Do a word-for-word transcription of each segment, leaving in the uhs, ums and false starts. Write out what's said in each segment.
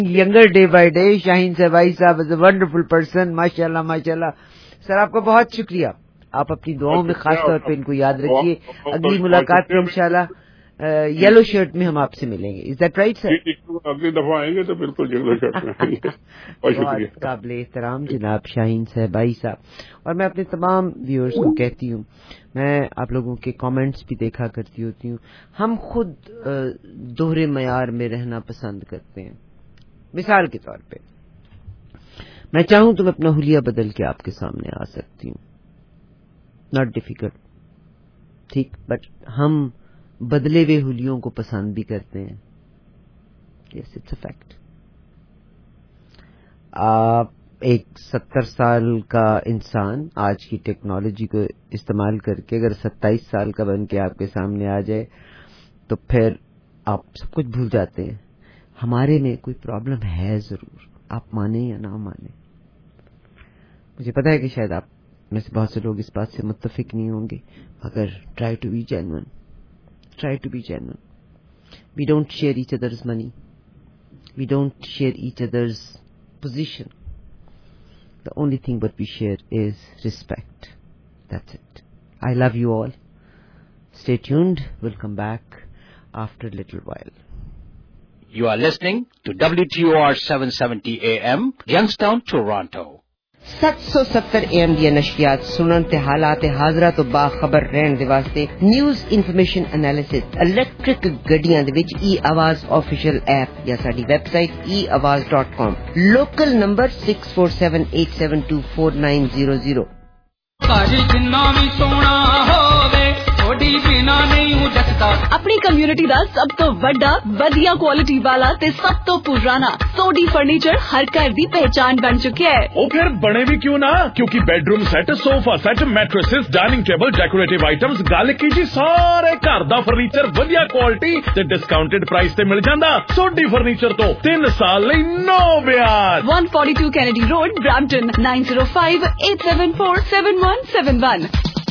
Younger day by day Shaheen सहबाई साहब is a wonderful person, माशाल्लाह माशाल्लाह। सर आपका बहुत शुक्रिया, आप अपनी दुआओं में खास तौर पे इनको याद रखिए। अगली मुलाकात में इंशाल्लाह येलो शर्ट में हम आपसे मिलेंगे। Is that right sir? अगली दफा आएंगे तो बिल्कुल येलो शर्ट में आएंगे। बहुत शुक्रिया, काबिल एहतराम जनाब शाहीन सहबाई साहब। और मैं अपने तमाम व्यूअर्स को कहती हूँ, मैं आप लोगों के कमेंट्स भी देखा करती होती हूँ, हम खुद दोहरे मयार में रहना पसंद करते हैं। मिसाल के तौर पे मैं चाहूं तो मैं अपना हुलिया बदल के आपके सामने आ सकती हूँ, नॉट डिफिकल्ट, ठीक, बट हम बदले हुए हुलियों को पसंद भी करते हैं। Yes, it's a fact. आप एक सत्तर साल का इंसान आज की टेक्नोलॉजी को इस्तेमाल करके अगर सत्ताईस साल का बन के आपके सामने आ जाए तो फिर आप सब कुछ भूल जाते हैं। हमारे में कोई प्रॉब्लम है जरूर, आप माने या ना माने। मुझे पता है कि शायद आप में से बहुत से लोग इस बात से मुत्तफिक नहीं होंगे, मगर try to be genuine, try to be genuine. We don't share each others money, we don't share each others position. The only thing what we share is respect. That's it. I love you all. Stay tuned. We'll come back after a little while. You are listening to W T O R seven seventy A M, Youngstown, Toronto. seven seventy A M ਦੀਆਂ ਨਸ਼ਰੀਆਤ ਸੁਣਨ ਤੇ ਹਾਲਾਤ ਹਾਜ਼ਰਾ ਤੋਂ ਬਾਖਬਰ ਰਹਿਣ ਦੇ ਵਾਸਤੇ news information analysis electric ਗੱਡੀਆਂ ਦੇ ਵਿੱਚ ਈ ਆਵਾਜ਼ ਆਫੀਸ਼ੀਅਲ ਐਪ ਜਾਂ ਸਾਡੀ website e awaz dot com, local number six four seven eight seven two four nine zero zero। ਸਾਡੀ ਜਿੰਨਾ ਵੀ ਸੋਹਣਾ ਹੋਵੇ ਥੋੜੀ ਬਿਨਾ ਨਹੀਂ ਹੂੰ ਜੱਟਦਾ। ਆਪਣੀ ਕਮਿਊਨਿਟੀ ਦਾ ਸਭ ਤੋਂ ਵੱਡਾ ਵਧੀਆ ਕੁਆਲਿਟੀ ਵਾਲਾ ਤੇ ਸਭ ਤੋਂ ਪੁਰਾਣਾ ਸੋਡੀ ਫਰਨੀਚਰ ਹਰ ਘਰ ਦੀ ਪਹਿਚਾਨ ਬਣ ਚੁੱਕਿਆ ਹੈ। ਉਹ ਫਿਰ ਬਣੇ ਵੀ ਕਿਉਂ ਨਾ, ਕਿਉਂਕਿ bedroom set, sofa set, mattresses, dining table, decorative items, ਗੱਲ ਕੀ ਜੀ ਸਾਰੇ ਘਰ ਦਾ ਫਰਨੀਚਰ ਵਧੀਆ ਕੁਆਲਿਟੀ ਤੇ ਡਿਸਕਾਊਂਟਡ ਪ੍ਰਾਈਸ ਤੇ ਮਿਲ ਜਾਂਦਾ। ਸੋਡੀ ਫਰਨੀਚਰ ਤੋਂ ਤਿੰਨ ਸਾਲ ਲਈ ਨੋ ਵਿਆਜ। one forty-two Kennedy Road, Brampton, nine zero five eight seven four seven one seven one।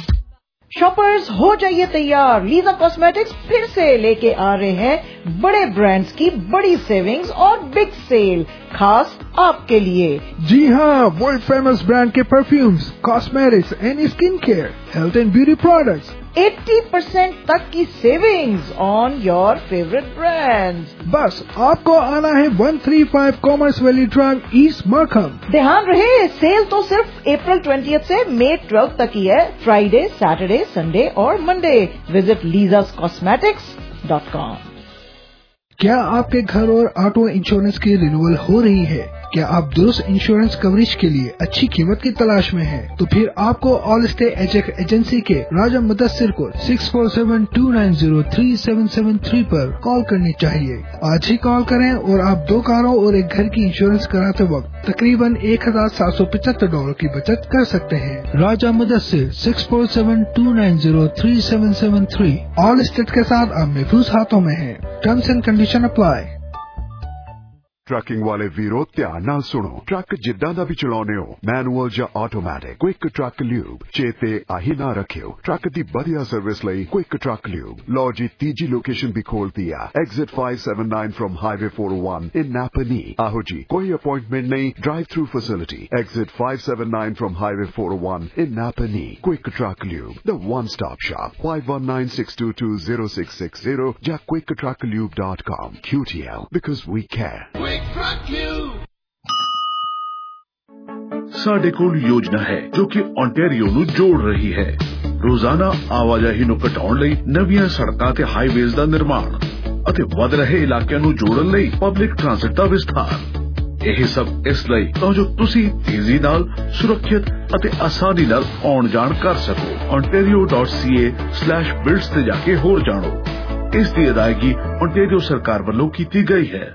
Shoppers हो जाइए तैयार, लीजा कॉस्मेटिक्स फिर से लेके आ रहे हैं बड़े ब्रांड्स की बड़ी सेविंग्स और बिग सेल खास आपके लिए। जी हाँ, वर्ल्ड फेमस ब्रांड के perfumes, cosmetics and skin care, health and beauty products, अस्सी परसेंट तक की savings on your favourite brands. बस आपको आना है one thirty-five Commerce Valley Drive, East Markham. ध्यान रहे, सेल तो सिर्फ अप्रैल twentieth से मई twelfth तक ही है, फ्राइडे, सैटरडे, संडे और Monday. Visit Leezas cosmetics dot com. क्या आपके घर और ऑटो इंश्योरेंस की रिन्यूअल हो रही है? क्या आप दुरुस्त इंश्योरेंस कवरेज के लिए अच्छी कीमत की तलाश में हैं? तो फिर आपको ऑल स्टे एजेक एजेंसी के राजा मुदस्सिर को six four seven two nine zero three seven seven three पर कॉल करनी चाहिए। आज ही कॉल करें और आप दो कारों और एक घर की इंश्योरेंस कराते वक्त तकरीबन एक हजार सात सौ पचहत्तर डॉलर की बचत कर सकते हैं। Raja Mudassir six four seven two nine zero three seven seven three। Allstate के साथ आप महफूज हाथों में हैं। Terms and condition apply. Trucking वाले वीरो ध्यान नाल सुनो, ट्रक जिद्दां दा भी चलाउने हो, मैनुअल ਜਾਂ ਆਟੋਮੈਟਿਕ, क्विक ट्रक ल्यूब चेते आही ना रखियो। ट्रक दी बढ़िया सर्विस लई क्विक ट्रक ल्यूब। लो जी तीजी लोकेशन भी खोलती है, exit five seven nine from highway four oh one in Napanee. आहो जी, कोई अपॉइंटमेंट नहीं, drive through facility, exit five seven nine from highway four oh one in Napanee. Quick Truck Lube, the one stop shop, five one nine six two two zero six six zero या quick truck lube dot com। Q T L, because we care। ਸਾਡੇ ਕੋਲ ਯੋਜਨਾ ਹੈ ਜੋ ਕਿ ontario ਨੂੰ ਜੋੜ ਰਹੀ ਹੈ। ਰੋਜ਼ਾਨਾ ਆਵਾਜਾਈ ਨੂੰ ਘਟਾਉਣ ਲਈ ਨਵੀਆਂ ਸੜਕਾਂ ਤੇ ਹਾਈਵੇਜ਼ ਦਾ ਨਿਰਮਾਣ ਅਤੇ ਵਧ ਰਹੇ ਇਲਾਕਿਆਂ ਨੂੰ ਜੋੜਨ ਲਈ ਪਬਲਿਕ ਟ੍ਰਾਂਸਪੋਰਟ ਦਾ ਵਿਸਥਾਰ। ਇਹ ਸਭ ਇਸ ਲਈ ਤਾਂ ਜੋ ਤੁਸੀਂ ਤੇਜ਼ੀ ਨਾਲ, ਸੁਰੱਖਿਅਤ ਅਤੇ ਆਸਾਨੀ ਨਾਲ ਆਉਣ ਜਾਣ ਕਰ ਸਕੋ। ontario dot c a slash builds ਤੇ ਜਾ ਕੇ ਹੋਰ ਜਾਣੋ। ਇਸ ਦੀ ਅਦਾਇਗੀ ontario ਸਰਕਾਰ ਵੱਲੋਂ ਕੀਤੀ ਗਈ ਹੈ।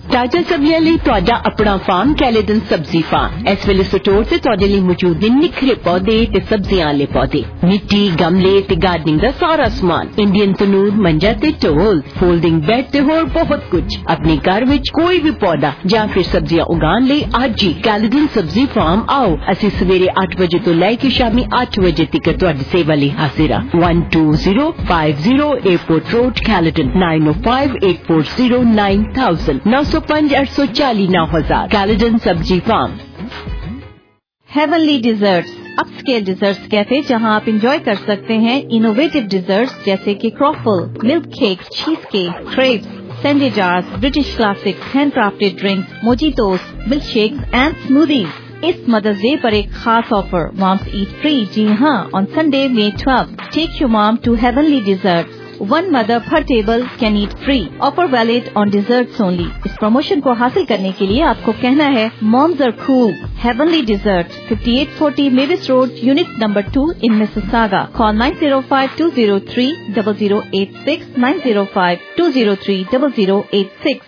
ਤਾਜ਼ਾ ਸਬਜ਼ੀਆਂ ਲਈ ਤੁਹਾਡਾ ਆਪਣਾ ਫਾਰਮ ਕੈਲੇਡਨ ਸਬਜ਼ੀ ਫਾਰਮ। ਇਸ ਵੇਲੇ ਸਟੋਰ ਤੇ ਤੁਹਾਡੇ ਲਈ ਮੌਜੂਦ ਨੇ ਨਿੱਖਰੇ ਪੌਦੇ ਤੇ ਸਬਜ਼ੀਆਂ ਵਾਲੇ ਪੌਦੇ, ਮਿੱਟੀ, ਗਮਲੇ ਤੇ ਗਾਰਡਨਿੰਗ ਦਾ ਸਾਰਾ ਸਮਾਨ, ਇੰਡੀਅਨ ਤਨੂਰ, ਮੰਜਾ ਤੇ ਢੋਲ, ਫੋਲਡਿੰਗ ਬੈੱਡ ਤੇ ਹੋਰ ਬਹੁਤ ਕੁਝ। ਆਪਣੇ ਘਰ ਵਿੱਚ ਕੋਈ ਵੀ ਪੌਦਾ ਜਾਂ ਫਿਰ ਸਬਜ਼ੀਆਂ ਉਗਾਉਣ ਲਈ ਅੱਜ ਹੀ ਕੈਲੇਡਨ ਸਬਜ਼ੀ ਫਾਰਮ ਆਓ। ਅਸੀਂ ਸਵੇਰੇ ਅੱਠ ਵਜੇ ਤੋਂ ਲੈ ਕੇ ਸ਼ਾਮੀ ਅੱਠ ਵਜੇ ਤੱਕ ਤੁਹਾਡੀ ਸੇਵਾ ਲਈ ਹਾਜ਼ਰ ਹਾਂ। one two zero five zero Airport Road, Caledon, nine oh five eight four zero nine thousand, nine oh five eight four zero nine thousand, Caledon Sabji Farm। Heavenly Desserts, upscale desserts cafe, जहां आप enjoy कर सकते हैं innovative desserts जैसे कि croffle, milk cake, cheese cake, crepes, sundae jars, British classics, hand crafted drinks, mojitos, milk shakes and smoothies. इस Mother's Day पर एक खास ऑफर, मॉम्स ईट फ्री। जी हाँ, on Sunday May twelfth, take your mom to Heavenly Desserts. One mother per table can eat free. Offer valid on desserts only. इस promotion को हासिल करने के लिए आपको कहना है Moms are cool. Heavenly Desserts, fifty-eight forty Mavis Road, Unit Number two in Mississauga. Call nine zero five two zero three zero zero eight six, nine zero five two zero three zero zero eight six.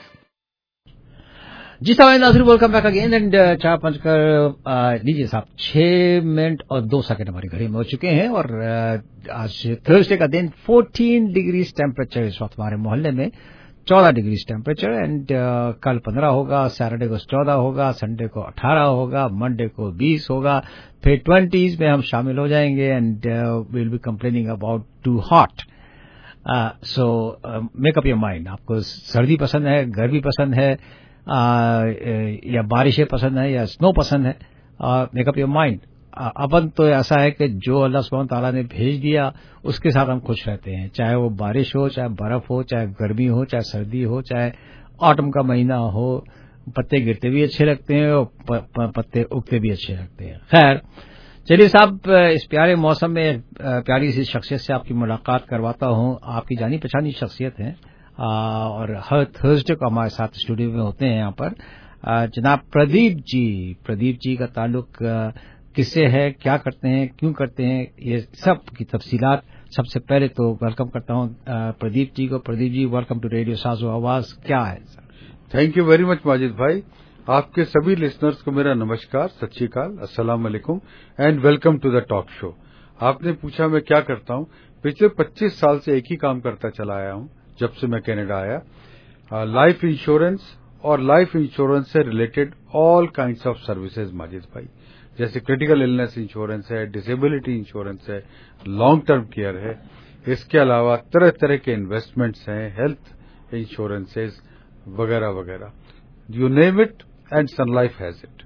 जी साहब, नाज़रीन, welcome back again and चार पंच कर लीजिए साहब, छह minute और दो second हमारी घड़ी में हो चुके हैं और uh, आज थर्सडे का दिन चौदह डिग्रीज टेम्परेचर इस वक्त हमारे मोहल्ले में, चौदह डिग्रीज टेम्परेचर एंड uh, कल पंद्रह होगा, सैटरडे को चौदह होगा, संडे को अठारह होगा, मंडे को बीस होगा, फिर ट्वेंटीज में हम शामिल हो जाएंगे and will be complaining about too hot. So make up your mind, आपको सर्दी पसंद है, गर्मी पसंद है, आ, या बारिशें पसंद है या स्नो पसंद है, मेक अप योर माइंड। अपन तो ऐसा है कि जो अल्लाह सुब्हान ताला ने भेज दिया उसके साथ हम खुश रहते हैं, चाहे वो बारिश हो, चाहे बर्फ हो, चाहे गर्मी हो, चाहे सर्दी हो, चाहे ऑटम का महीना हो। पत्ते गिरते भी अच्छे लगते हैं और प, प, पत्ते उगते भी अच्छे लगते हैं। खैर, चलिए साहब, इस प्यारे मौसम में प्यारी सी शख्सियत से आपकी मुलाकात करवाता हूँ। आपकी जानी पहचानी शख्सियत है और हर थर्सडे को हमारे साथ स्टूडियो में होते हैं यहाँ पर जनाब प्रदीप जी। प्रदीप जी का ताल्लुक किससे है, क्या करते हैं, क्यों करते हैं, ये सब की तफसीलात। सबसे पहले तो वेलकम करता हूँ प्रदीप जी को। Pradeep ji, welcome to radio Saazo Awaz. क्या है sir? Thank you very much Majid भाई। आपके सभी लिसनर्स को मेरा नमस्कार, सत श्री अकाल, अस्सलाम वालेकुम and welcome to the talk show. आपने पूछा मैं क्या करता हूँ। पिछले पच्चीस साल से एक ही काम करता चला आया हूँ जब से मैं कनाडा आया, लाइफ इंश्योरेंस और लाइफ इंश्योरेंस से related all kinds of services Majid भाई, जैसे क्रिटिकल इलनेस इंश्योरेंस है, डिसेबिलिटी इंश्योरेंस है, लॉन्ग टर्म केयर है, इसके अलावा तरह तरह के इन्वेस्टमेंट्स हैं, हेल्थ इंश्योरेंसेज वगैरह वगैरह, you name it and Sun Life has it.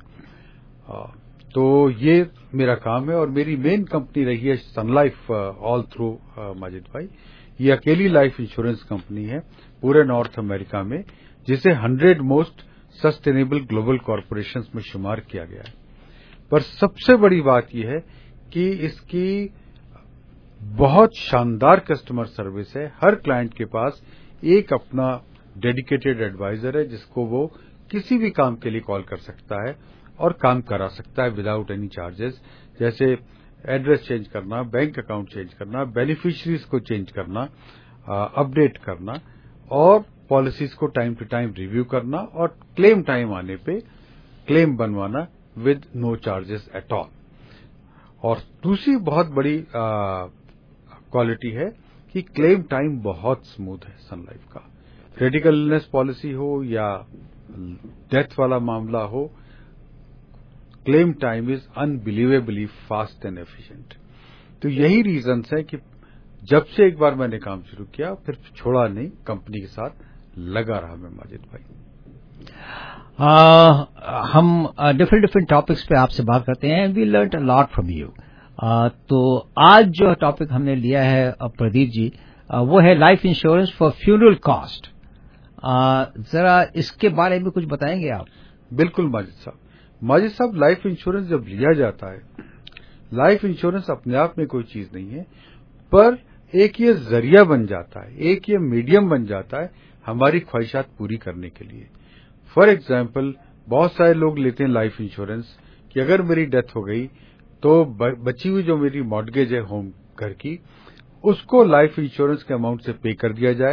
तो ये मेरा काम है और मेरी मेन कंपनी रही है Sun Life all through Majid भाई। ये अकेली लाइफ इंश्योरेंस कंपनी है पूरे नॉर्थ अमेरिका में जिसे hundred most sustainable global corporations में शुमार किया गया है। पर सबसे बड़ी बात यह है कि इसकी बहुत शानदार कस्टमर सर्विस है। हर क्लाइंट के पास एक अपना डेडिकेटेड एडवाइजर है जिसको वो किसी भी काम के लिए कॉल कर सकता है और काम करा सकता है विदाउट एनी चार्जेस, जैसे एड्रेस चेंज करना, बैंक अकाउंट चेंज करना, बेनिफिशियरीज को चेंज करना, अपडेट करना और पॉलिसीज को टाइम टू टाइम रिव्यू करना और क्लेम टाइम आने पे क्लेम बनवाना with no charges at all. और दूसरी बहुत बड़ी क्वालिटी है कि क्लेम टाइम बहुत स्मूथ है सन लाइफ का। क्रिटिकल इलनेस पॉलिसी हो या डेथ वाला मामला हो, claim time is unbelievably fast and efficient. तो यही रीजंस है कि जब से एक बार मैंने काम शुरू किया फिर छोड़ा नहीं, कंपनी के साथ लगा रहा मैं माजिद भाई। आ, हम डिफरेंट डिफरेंट टॉपिक्स पे आपसे बात करते हैं, we learn a lot from you. तो आज जो टॉपिक हमने लिया है प्रदीप जी, आ, वो है life insurance for funeral cost. जरा इसके बारे में कुछ बताएंगे आप? बिल्कुल माजिद साहब। माजिद साहब, लाइफ इंश्योरेंस जब लिया जाता है, लाइफ इंश्योरेंस अपने आप में कोई चीज नहीं है, पर एक ये जरिया बन जाता है, एक ये मीडियम बन जाता है हमारी ख्वाहिशात पूरी करने के लिए। फॉर एग्जाम्पल, बहुत सारे लोग लेते हैं लाइफ इंश्योरेंस कि अगर मेरी डेथ हो गई तो बची हुई जो मेरी मॉर्गेज है होम घर की, उसको लाइफ इंश्योरेंस के अमाउंट से पे कर दिया जाए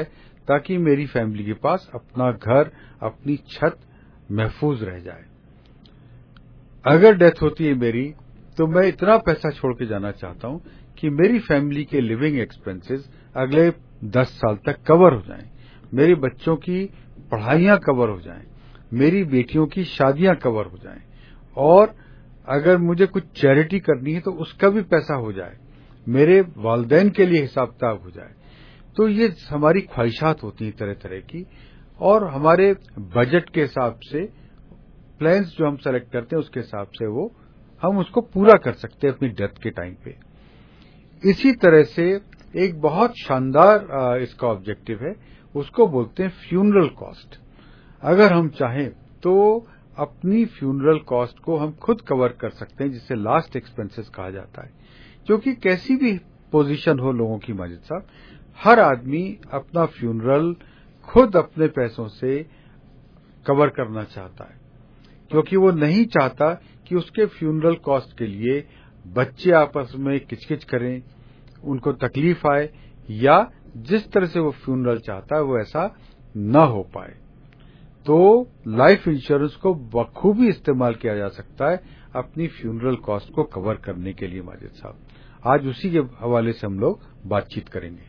ताकि मेरी फैमिली के पास अपना घर, अपनी छत महफूज रह जाए। अगर डेथ होती है मेरी, तो मैं इतना पैसा छोड़ के जाना चाहता हूं कि मेरी फैमिली के लिविंग एक्सपेंसेस अगले दस साल तक कवर हो जाएं, मेरे बच्चों की पढ़ाइयां कवर हो जाएं, मेरी बेटियों की शादियां कवर हो जाएं, और अगर मुझे कुछ चैरिटी करनी है तो उसका भी पैसा हो जाए, मेरे वालिदैन के लिए हिसाब किताब हो जाए। तो ये हमारी ख्वाहिशात होती हैं तरह तरह की, और हमारे बजट के हिसाब से प्लान्स जो हम सेलेक्ट करते हैं उसके हिसाब से वो हम उसको पूरा कर सकते हैं अपनी डेथ के टाइम पे। इसी तरह से एक बहुत शानदार इसका ऑब्जेक्टिव है, उसको बोलते हैं फ्यूनरल कॉस्ट। अगर हम चाहें तो अपनी फ्यूनरल कॉस्ट को हम खुद कवर कर सकते हैं, जिसे लास्ट एक्सपेंसेस कहा जाता है। क्योंकि कैसी भी पोजीशन हो लोगों की माजिद साहब, हर आदमी अपना फ्यूनरल खुद अपने पैसों से कवर करना चाहता है, क्योंकि वो नहीं चाहता कि उसके फ्यूनरल कॉस्ट के लिए बच्चे आपस में किचकिच करें, उनको तकलीफ आए, या जिस तरह से वो फ्यूनरल चाहता है वो ऐसा न हो पाए। तो लाइफ इंश्योरेंस को बखूबी इस्तेमाल किया जा सकता है अपनी फ्यूनरल कॉस्ट को कवर करने के लिए। माजिद साहब, आज उसी के हवाले से हम लोग बातचीत करेंगे।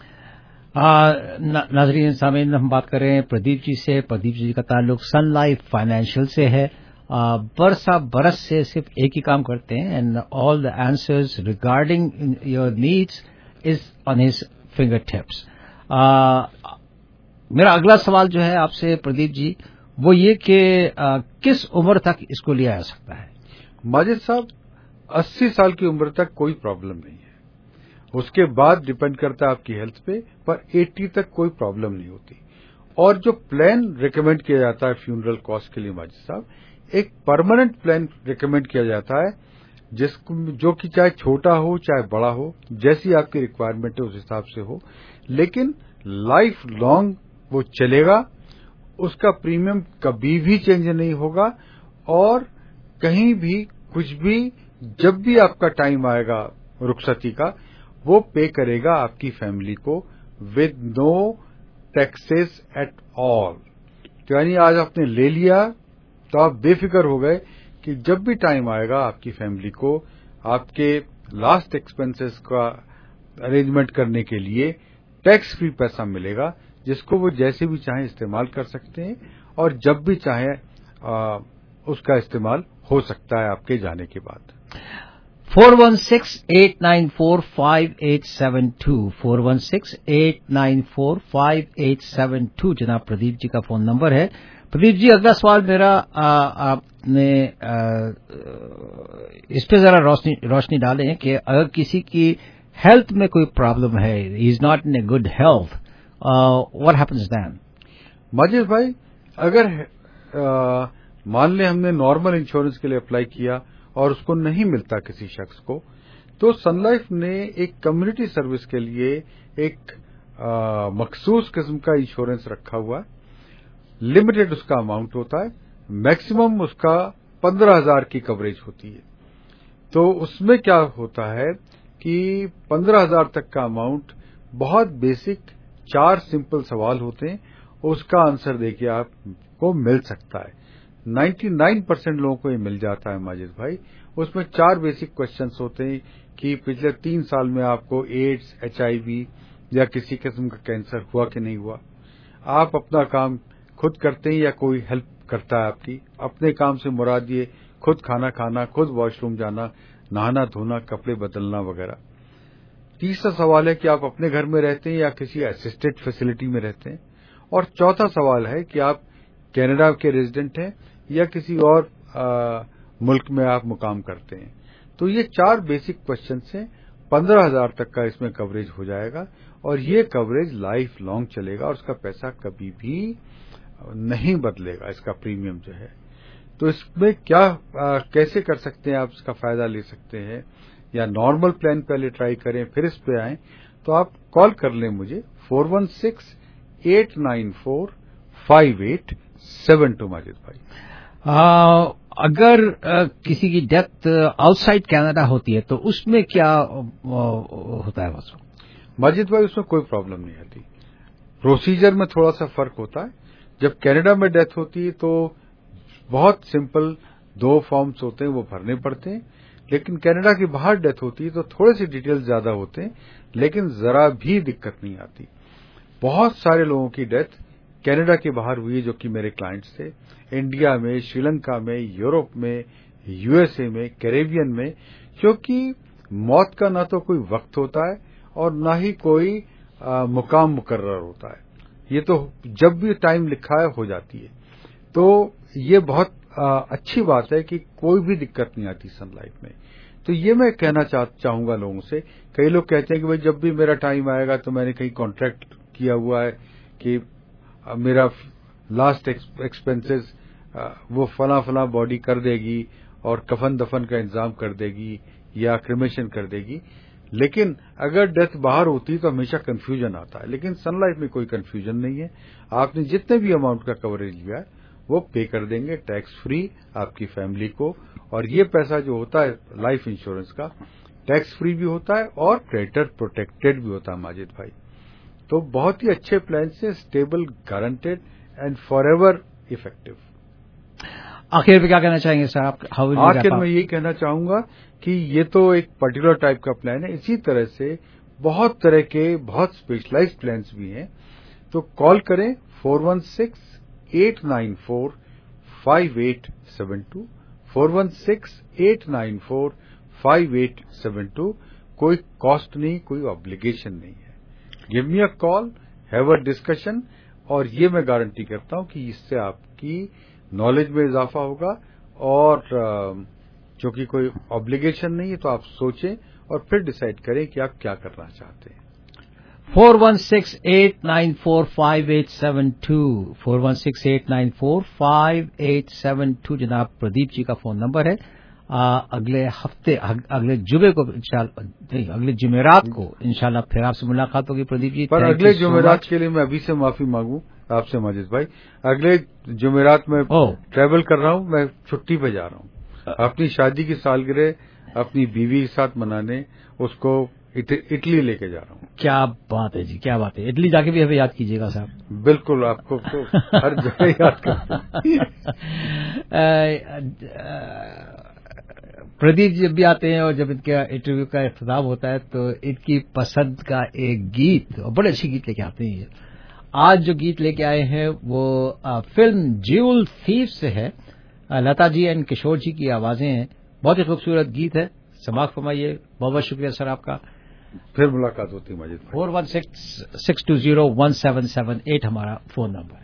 नाज़रीन सामीन, हम बात करें प्रदीप जी से। प्रदीप जी का ताल्लुक सन लाइफ फाइनेंशियल से है। बरसा बरस से सिर्फ एक ही काम करते हैं, and all the answers regarding your needs is on his finger tips. मेरा अगला सवाल जो है आपसे प्रदीप जी, वो ये कि किस उम्र तक इसको लिया जा सकता है? माजिद साहब, अस्सी साल की उम्र तक कोई प्रॉब्लम नहीं है, उसके बाद डिपेंड करता है आपकी हेल्थ पे, पर अस्सी तक कोई प्रॉब्लम नहीं होती। और जो प्लान रिकमेंड किया जाता है फ्यूनरल कॉस्ट के लिए माजिद साहब, एक परमानेंट प्लान रिकमेंड किया जाता है, जिसको जो कि चाहे छोटा हो चाहे बड़ा हो, जैसी आपकी रिक्वायरमेंट है उस हिसाब से हो, लेकिन लाइफ लॉन्ग वो चलेगा, उसका प्रीमियम कभी भी चेंज नहीं होगा, और कहीं भी कुछ भी जब भी आपका टाइम आएगा रुखसती का, वो पे करेगा आपकी फैमिली को with no taxes at all. तो यानी आज आपने ले लिया तो आप बेफिक्र हो गए कि जब भी टाइम आएगा आपकी फैमिली को आपके लास्ट एक्सपेंसेस का अरेंजमेंट करने के लिए टैक्स फ्री पैसा मिलेगा, जिसको वो जैसे भी चाहें इस्तेमाल कर सकते हैं, और जब भी चाहें आ, उसका इस्तेमाल हो सकता है आपके जाने के बाद। Four one six eight nine four five eight seven two four one six eight nine four five eight seven two जनाब प्रदीप जी का फोन नंबर है। प्रदीप जी, अगला सवाल मेरा, आ, आपने आ, इस पे जरा रोशनी रोशनी डालें कि अगर किसी की हेल्थ में कोई प्रॉब्लम है, he is not in a good health, what happens then? Majid भाई, अगर आ, मान लें हमने नॉर्मल इंश्योरेंस के लिए अप्लाई किया और उसको नहीं मिलता किसी शख्स को, तो सन लाइफ ने एक कम्युनिटी सर्विस के लिए एक मखसूस किस्म का इंश्योरेंस रखा हुआ है। लिमिटेड उसका अमाउंट होता है, मैक्सिमम उसका पंद्रह हजार की कवरेज होती है। तो उसमें क्या होता है कि पंद्रह हजार तक का अमाउंट, बहुत बेसिक चार सिंपल सवाल होते हैं, उसका आंसर देखिए आपको मिल सकता है। निन्यानवे परसेंट लोगों को ये मिल जाता है माजिद भाई। उसमें चार बेसिक क्वेश्चंस होते हैं कि पिछले तीन साल में आपको एड्स, एचआईवी या किसी किस्म का कैंसर हुआ कि नहीं हुआ, आप अपना काम खुद करते हैं या कोई हेल्प करता है आपकी, अपने काम से मुराद ये खुद खाना खाना, खुद वॉशरूम जाना, नहाना धोना, कपड़े बदलना वगैरह। तीसरा सवाल है कि आप अपने घर में रहते हैं या किसी असिस्टेड फैसिलिटी में रहते हैं, और चौथा सवाल है कि आप कनाडा के रेजिडेंट हैं या किसी और आ, मुल्क में आप मुकाम करते हैं। तो ये चार बेसिक क्वेश्चन हैं। पंद्रह हजार तक का इसमें कवरेज हो जाएगा, और ये कवरेज लाइफ लॉन्ग चलेगा, और उसका पैसा कभी भी नहीं बदलेगा, इसका प्रीमियम जो है। तो इसमें क्या आ, कैसे कर सकते हैं आप इसका फायदा ले सकते हैं, या नॉर्मल प्लान पहले ट्राई करें फिर इस पे आएं, तो आप कॉल कर लें मुझे four one six eight nine four five eight seven two. Majid भाई, आ, अगर आ, किसी की डेथ आउटसाइड कनाडा होती है तो उसमें क्या आ, होता है? माजिद भाई, उसमें कोई प्रॉब्लम नहीं आती। प्रोसीजर में थोड़ा सा फर्क होता है। जब कनाडा में डेथ होती है तो बहुत सिंपल दो फॉर्म्स होते हैं, वो भरने पड़ते हैं। लेकिन कनाडा के बाहर डेथ होती है तो थोड़े से डिटेल्स ज्यादा होते हैं, लेकिन जरा भी दिक्कत नहीं आती। बहुत सारे लोगों की डेथ कनाडा के बाहर हुई है जो कि मेरे क्लाइंट्स थे, इंडिया में, श्रीलंका में, यूरोप में, यूएसए में, कैरेबियन में, क्योंकि मौत का ना तो कोई वक्त होता है और ना ही कोई आ, मुकाम मुकर्रर होता है। ये तो जब भी टाइम लिखा है हो जाती है। तो ये बहुत आ, अच्छी बात है कि कोई भी दिक्कत नहीं आती सन लाइफ में। तो ये मैं कहना चाह, चाहूंगा लोगों से। कई लोग कहते हैं कि भाई जब भी मेरा टाइम आएगा तो मैंने कहीं कॉन्ट्रैक्ट किया हुआ है कि मेरा लास्ट एक्सपेंसेस वो फला फला बॉडी कर देगी और कफन दफन का इंतजाम कर देगी या क्रिमेशन कर देगी। लेकिन अगर डेथ बाहर होती तो हमेशा कंफ्यूजन आता है, लेकिन सन लाइफ में कोई कंफ्यूजन नहीं है। आपने जितने भी अमाउंट का कवरेज लिया है वो पे कर देंगे टैक्स फ्री आपकी फैमिली को। और ये पैसा जो होता है लाइफ इंश्योरेंस का टैक्स फ्री भी होता है और क्रेडिटर प्रोटेक्टेड भी होता है माजिद भाई। तो बहुत ही अच्छे प्लान से, stable, guaranteed and forever effective. आखिर में क्या कहना चाहेंगे सर आप? आखिर में यही कहना चाहूंगा कि ये तो एक पर्टिकुलर टाइप का प्लान है। इसी तरह से बहुत तरह के बहुत स्पेशलाइज्ड प्लान्स भी हैं। तो कॉल करें four one six eight nine four five eight seven two, four one six eight nine four five eight seven two. कोई कॉस्ट नहीं, कोई ऑब्लिगेशन नहीं है। Give me a call, have a discussion, और ये मैं गारंटी करता हूं कि इससे आपकी नॉलेज में इजाफा होगा। और चूंकि कोई ऑब्लिगेशन नहीं है तो आप सोचें और फिर डिसाइड करें कि आप क्या करना चाहते हैं। Four one six eight nine four five eight seven two, four one six eight nine four five eight seven two जनाब प्रदीप जी का फोन नंबर है। आ, अगले हफ्ते अगले जुमे को नहीं अगले जुमेरात को इंशाल्लाह फिर आपसे मुलाकात होगी प्रदीप जी। पर अगले जुमेरात के लिए मैं अभी से माफी मांगू आपसे माजिद भाई। अगले जुमेरात में ट्रैवल कर रहा हूं, मैं छुट्टी पे जा रहा हूं अपनी शादी की सालगिरह अपनी बीवी के साथ मनाने, उसको इट, इटली लेके जा रहा हूं। क्या बात है जी, क्या बात है। इटली जाके भी हमें याद कीजिएगा साहब। बिल्कुल, आपको तो हर जगह याद करते। प्रदीप जी जब भी आते हैं और जब इनका इंटरव्यू का इख्तिताम होता है तो इनकी पसंद का एक गीत, और बड़े अच्छे गीत लेके आते हैं। आज जो गीत लेके आए हैं वो आ, फिल्म ज्यूल थीफ से है। आ, लता जी एंड किशोर जी की आवाजें हैं। बहुत ही खूबसूरत गीत है, समाअत फरमाइए। बहुत बहुत शुक्रिया सर आपका। फिर मुलाकात होती है माजिद भाई। Four one six six two zero one seven seven eight हमारा फोन नंबर है।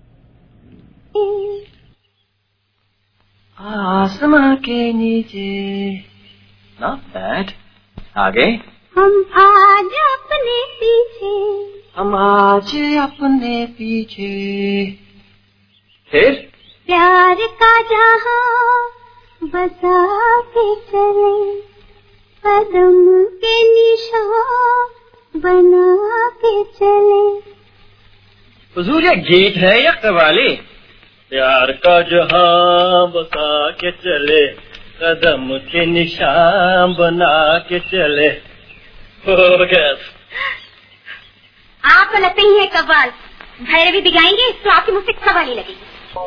आसमां के नीचे, नॉट बैड। आगे हम आज अपने पीछे, हम आज अपने पीछे। फिर प्यार का जहां बसा के चले, कदम के निशान बना के चले। हुजूर ये गीत है या कव्वाली? प्यार का जहां बसा के चले, कदम के निशान बना के चले। आप लगते ही है कव्वाल, भैरवी भी गाएंगे तो आपके मुझसे कव्वाली लगेगी।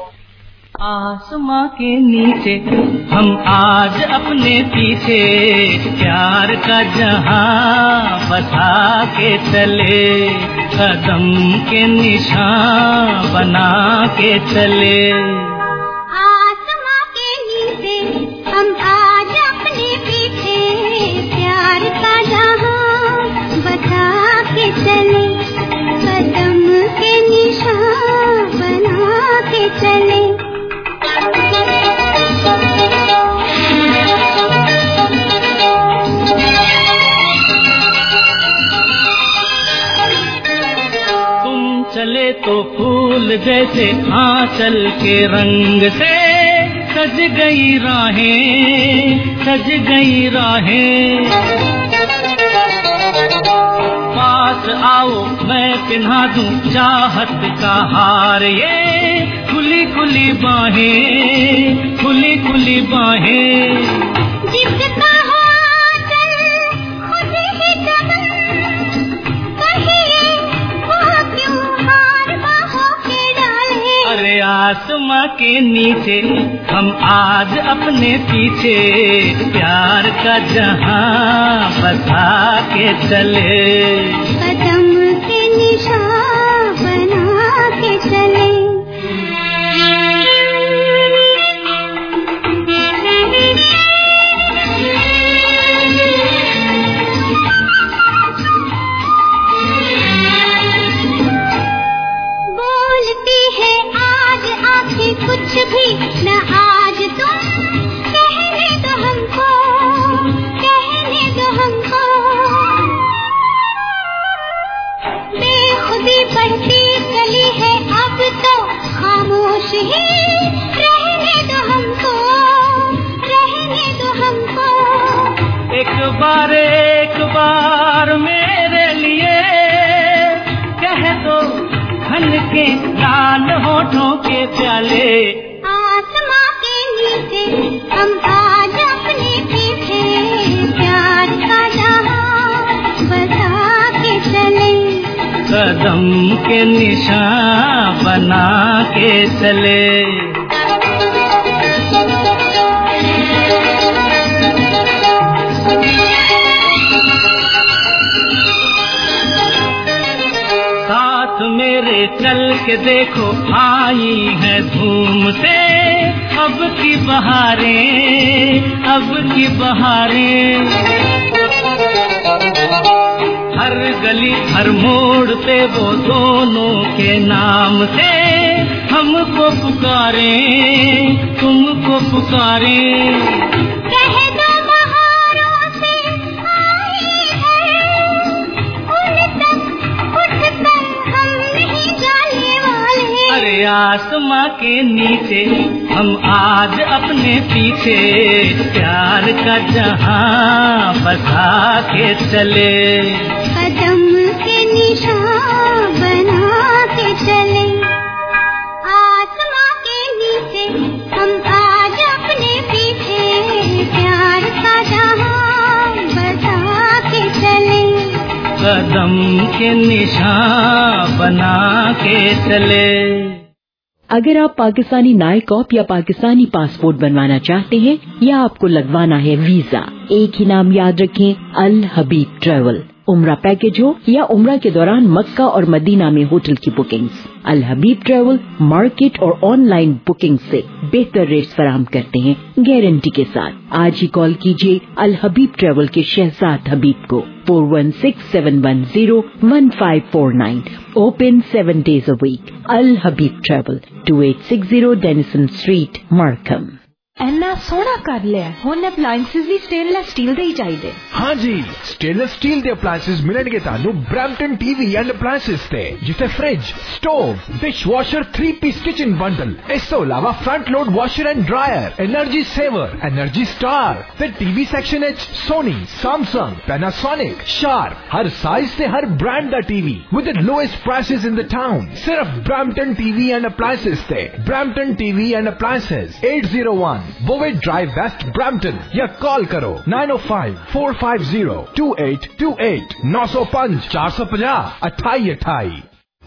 आसमां के नीचे हम आज अपने पीछे, प्यार का जहां बसा के चले, कदम के निशान बना के चले। आसमां के नीचे हम आज अपने पीछे, प्यार का जहां बसा के चले, कदम के निशान बना के चले। तुम चले तो फूल जैसे आंचल के रंग से, सज गई राहें, सज गई राहें। पास आओ मैं पिन्हा दूं चाहत का हार, ये खुली खुली बाहें, खुली खुली बाहें। जिसका हो चल खुद ही कदम, कहिए वो क्यों आसमां के नीचे हम आज अपने पीछे प्यार का जहां बसा के चले, कदम के निशान बना के चले। कुछ भी न आज तुम कहने दो हमको, कहने दो हमको। बेखुदी बढ़ती चली है अब तो खामोश ही रहने दो हमको, रहने दो हमको। एक बार एक बार मेरे लिए कह दो धन के लाल होठों के प्याले, आसमां के नीचे हम आज अपने पीछे प्यार का जहां बसा के चले, कदम के निशान बना के चले। मेरे चल के देखो आई है धूम से अब की बहारें, अब की बहारें। हर गली हर मोड़ पे वो दोनों के नाम से हमको पुकारे, तुमको पुकारे। आसमां के नीचे हम आज अपने पीछे प्यार का जहां बसा के चले, कदम के निशान बना के चले। आसमां के नीचे हम आज अपने पीछे प्यार का जहां बसा के चले, कदम के निशान बना के चले। अगर आप पाकिस्तानी नाइकॉप या पाकिस्तानी पासपोर्ट बनवाना चाहते हैं या आपको लगवाना है वीजा, एक ही नाम याद रखें, अल हबीब ट्रैवल। उम्रा पैकेज हो या उम्रा के दौरान मक्का और मदीना में होटल की bookings, Al Habib travel market और ऑनलाइन बुकिंग से बेहतर रेट्स फराहम करते हैं गारंटी के साथ। आज ही कॉल कीजिए अल हबीब ट्रैवल के शहजाद हबीब को four one six seven one zero one five four nine, open seven days a week. Al Habib travel, two eight six zero Dennison street, Markham. एना सोना कर लिया हुण अप्लायंसेस भी स्टेनलेस स्टील दे ही चाहिए। हाँ जी, स्टेनलेस स्टील दे अप्लायंसेस मिलणगे तानू ब्रैम्पटन टीवी एंड अप्लायंसेस ते, जिथे fridge, stove, dish washer, three piece kitchen bundle, इस तो अलावा front load washer and dryer, energy saver, energy star ते टीवी सेक्शन एच सोनी, सैमसंग, पैनासोनिक, शार्प, हर साइज से हर ब्रांड दा TV with the lowest prices in the town. सिर्फ ब्रैम्पटन टीवी एंड अप्लायंसेस ते। Brampton TV and appliances eight zero one Bovaird drive west Brampton, या call करो nine O five four five zero two eight two eight, नौ सौ पांच चार सौ पचास अठाई अठाई।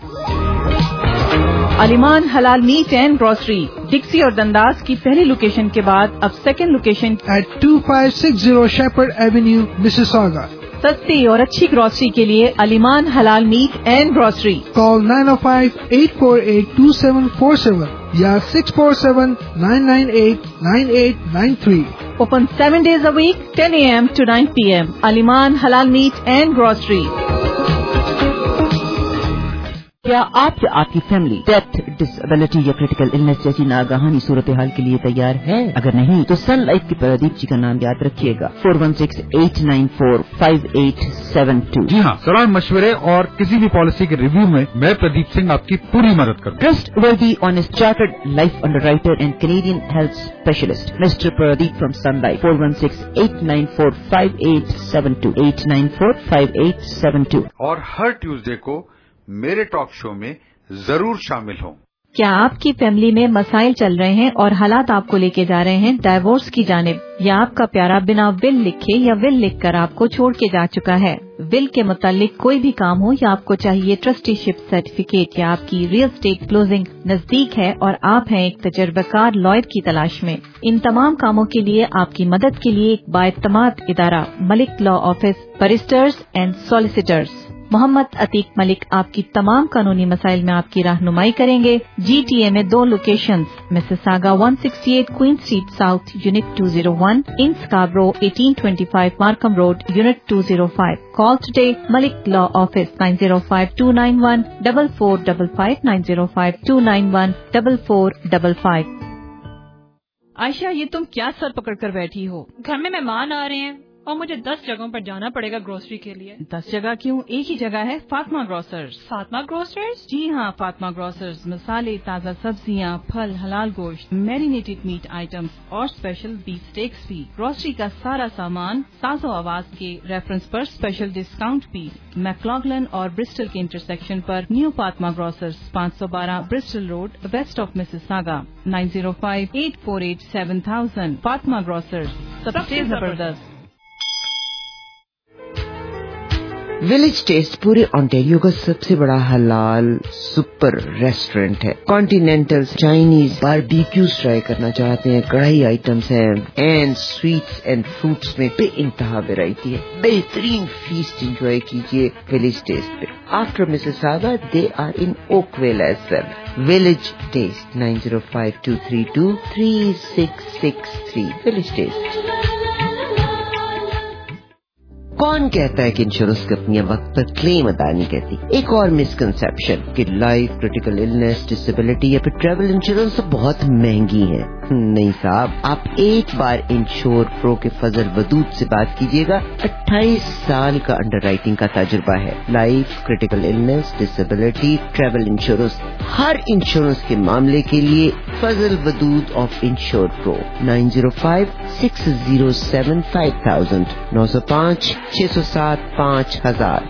अलीमान हलाल मीट एंड ग्रोसरी डिक्सी और दंदास की पहली लोकेशन के बाद अब second location eight two five six zero Sheppard avenue, Mississauga. सस्ती और अच्छी ग्रोसरी के लिए Aliman halal meat and grocery. Call nine O five eight four eight two seven four seven या six four seven nine nine eight nine eight nine three. Open seven days a week, ten A M to nine P M. Aliman halal meat and grocery. क्या आप या आपकी family death, disability या critical illness जैसी नागहानी सूरत हाल के लिए तैयार है? अगर नहीं तो सन लाइफ के प्रदीप जी का नाम याद रखिएगा, four one six eight nine four five eight seven two. जी हाँ, सलाह मशवरे और किसी भी पॉलिसी के रिव्यू में मैं प्रदीप सिंह आपकी पूरी मदद करूँ। Trustworthy honest chartered life underwriter and Canadian health specialist mister Pradeep from Sun Life, four one six eight nine four five eight seven two, eight nine four five eight seven two. और हर Tuesday को मेरे talk show में जरूर शामिल हों। کیا آپ کی فیملی میں مسائل چل رہے ہیں اور حالات آپ کو لے کے جا رہے ہیں ڈائیورس کی جانب، یا آپ کا پیارا بنا ول لکھے یا ول لکھ کر آپ کو چھوڑ کے جا چکا ہے؟ ول کے متعلق کوئی بھی کام ہو یا آپ کو چاہیے ٹرسٹی شپ سرٹیفکیٹ، یا آپ کی ریئل اسٹیٹ کلوزنگ نزدیک ہے اور آپ ہیں ایک تجربہ کار لائر کی تلاش میں، ان تمام کاموں کے لیے آپ کی مدد کے لیے ایک بااعتماد ادارہ Malik law office barristers and solicitors Muhammad Atiq Malik آپ کی تمام قانونی مسائل میں آپ کی رہنمائی کریں گے۔ جی ٹی اے میں دو locations, Mississauga one sixty eight Queen street south unit two zero one, in Scarborough eighteen twenty five Markham road unit two zero five. Call today Malik law office nine zero five two nine one double four double five nine zero five two nine one double four double five. Ayesha, یہ تم کیا سر پکڑ کر بیٹھی ہو؟ گھر میں مہمان آ رہے ہیں اور مجھے دس جگہوں پر جانا پڑے گا گروسری کے لیے۔ دس جگہ کیوں؟ ایک ہی جگہ ہے، فاطمہ گروسرز۔ فاطمہ گروسرز؟ جی ہاں، فاطمہ گروسرز مسالے، تازہ سبزیاں، پھل، حلال گوشت، میرینیٹڈ میٹ آئٹمز اور اسپیشل بیف اسٹیکس بھی۔ گروسری کا سارا سامان ساز و آواز کے ریفرنس پر اسپیشل ڈسکاؤنٹ بھی۔ میکلاگلن اور برسٹل کے انٹرسیکشن پر نیو فاطمہ گروسرز، پانچ سو بارہ Bristol road, west of Mississauga, nine zero five eight four eight seven thousand. Fatima grocers, سب سے زبردست۔ ولیج ٹیسٹ پورے آنٹیریو کا سب سے بڑا حلال سپر ریسٹورینٹ ہے۔ کانٹینینٹل، چائنیز، باربیکیوز ٹرائی کرنا چاہتے ہیں، کڑھائی آئٹمس ہیں، اینڈ سویٹس اینڈ فروٹس میں بے انتہا ویرائٹی ہے۔ بہترین فیسٹ انجوائے کیجیے ولیج ٹیسٹ پہ۔ After Mississauga they are in Oakville as well. Village taste nine zero five two three two three six six three. Village taste. کون کہتا ہے کہ انشورنس کمپنیاں وقت پر کلیم ادا نہیں کرتی؟ ایک اور مسکنسیپشن کہ لائف، کریٹیکل النس، ڈسیبلٹی یا پھر ٹریول انشورنس بہت مہنگی ہیں۔ نہیں صاحب، آپ ایک بار انشور پرو کے فضل ودود سے بات کیجیے گا۔ اٹھائیس سال کا انڈر رائٹنگ کا تجربہ ہے۔ Life, critical illness, disability, travel insurance, ہر انشورنس کے معاملے کے لیے Fazal Wadood of insure pro. Nine zero five six zero seven five thousand, نو سو پانچ چھ سو سات پانچ ہزار۔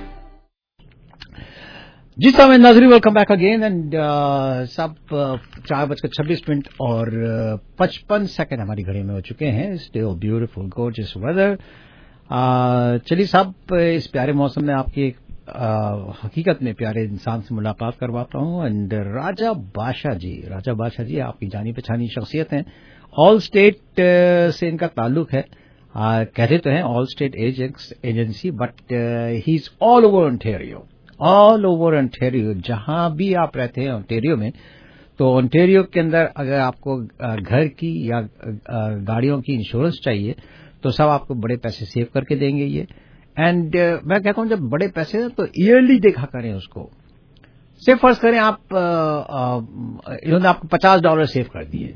جی سامعین ناظرین، ویلکم بیک اگین اینڈ سب چار بج کر چھبیس منٹ اور پچپن سیکنڈ ہماری گھڑی میں ہو چکے ہیں۔ Still beautiful gorgeous weather. چلیے صاحب، اس پیارے موسم میں آپ کی ایک حقیقت میں پیارے انسان سے ملاقات کرواتا ہوں۔ اینڈ راجہ بادشاہ جی، راجہ بادشاہ جی آپ کی جانی پہچانی شخصیت ہیں۔ آل اسٹیٹ سے ان کا تعلق ہے۔ Uh, کہتے تو ہیں Allstate agency, but he is all over Ontario, all over Ontario. جہاں بھی آپ رہتے ہیں انٹیریو میں، تو انٹیریو کے اندر اگر آپ کو گھر کی یا گاڑیوں کی انشورنس چاہیے تو سب آپ کو بڑے پیسے سیو کر کے دیں گے یہ۔ اینڈ میں کہتا ہوں جب بڑے پیسے ہیں تو ایئرلی دیکھا کریں اس کو۔ صرف فرض کریں آپ انہوں نے آپ کو پچاس ڈالر سیو کر دیے،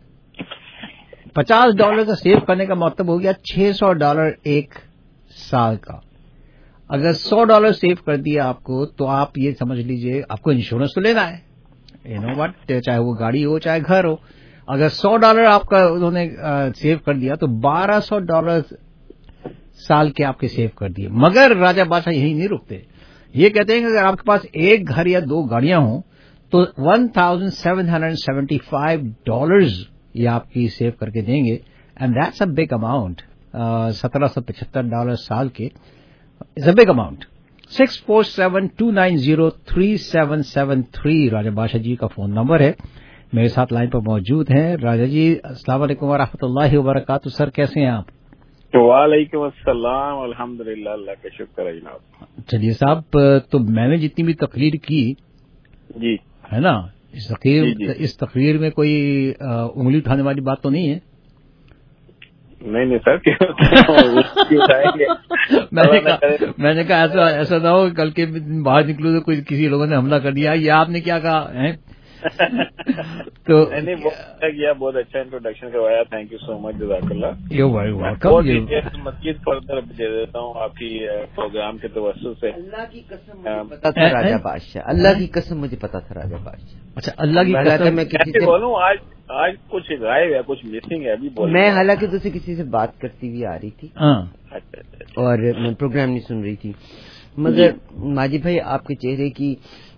پچاس ڈالر کا سیو کرنے کا مطلب ہو گیا چھ سو ڈالر ایک سال کا۔ اگر سو ڈالر سیو کر دیا آپ کو تو آپ یہ سمجھ لیجئے آپ کو انشورنس تو لینا ہے، یو نو وٹ، چاہے وہ گاڑی ہو چاہے گھر ہو۔ اگر سو ڈالر آپ کا انہوں نے سیو کر دیا تو بارہ سو ڈالر سال کے آپ کے سیو کر دیے۔ مگر راجہ بادشاہ یہی نہیں رکتے، یہ کہتے ہیں کہ اگر آپ کے پاس ایک گھر یا دو گاڑیاں ہوں تو one thousand seven hundred seventy five dollars یہ آپ کی سیو کر کے دیں گے۔ And that's a big amount, سترہ سو پچہتر ڈالر سال کے، it's a big amount. Six four seven two nine zero three seven seven three Raja Badshah ji کا فون نمبر ہے۔ میرے ساتھ لائن پر موجود ہیں راجہ جی۔ السلام علیکم ورحمۃ اللہ وبرکاتہ۔ سر کیسے ہیں آپ؟ وعلیکم السلام، الحمدللہ، اللہ کا شکر ہے جناب۔ چلیے صاحب، تو میں نے جتنی بھی تقریر کی جی ہے نا، اس تقریر جی جی. اس تقریر میں کوئی انگلی اٹھانے والی بات تو نہیں ہے؟ نہیں نہیں سر میں نے کہا ایسا ایسا نہ ہو کل کے باہر نکلو تو کوئی کسی لوگوں نے حملہ کر دیا، یہ آپ نے کیا کہا ہے؟ تو نہیں، بہت اچھا انٹروڈکشن کروایا، تھینک یو سو مچ، جزاک اللہ۔ You very welcome. مزید فردر دے دیتا ہوں آپ کی پروگرام کے توسط سے۔ اللہ کی قسم مجھے پتا تھا راجہ بادشاہ، اللہ کی قسم مجھے پتا تھا راجہ بادشاہ۔ اچھا، اللہ کی قسم میں کسی سے بولوں آج آج کچھ غائب ہے، کچھ مسنگ ہے ابھی بولوں۔ میں حالانکہ دوسرے کسی سے بات کرتی ہوئی آ رہی تھی اور میں پروگرام نہیں سن رہی تھی، مگر ماجد بھائی آپ کے چہرے کی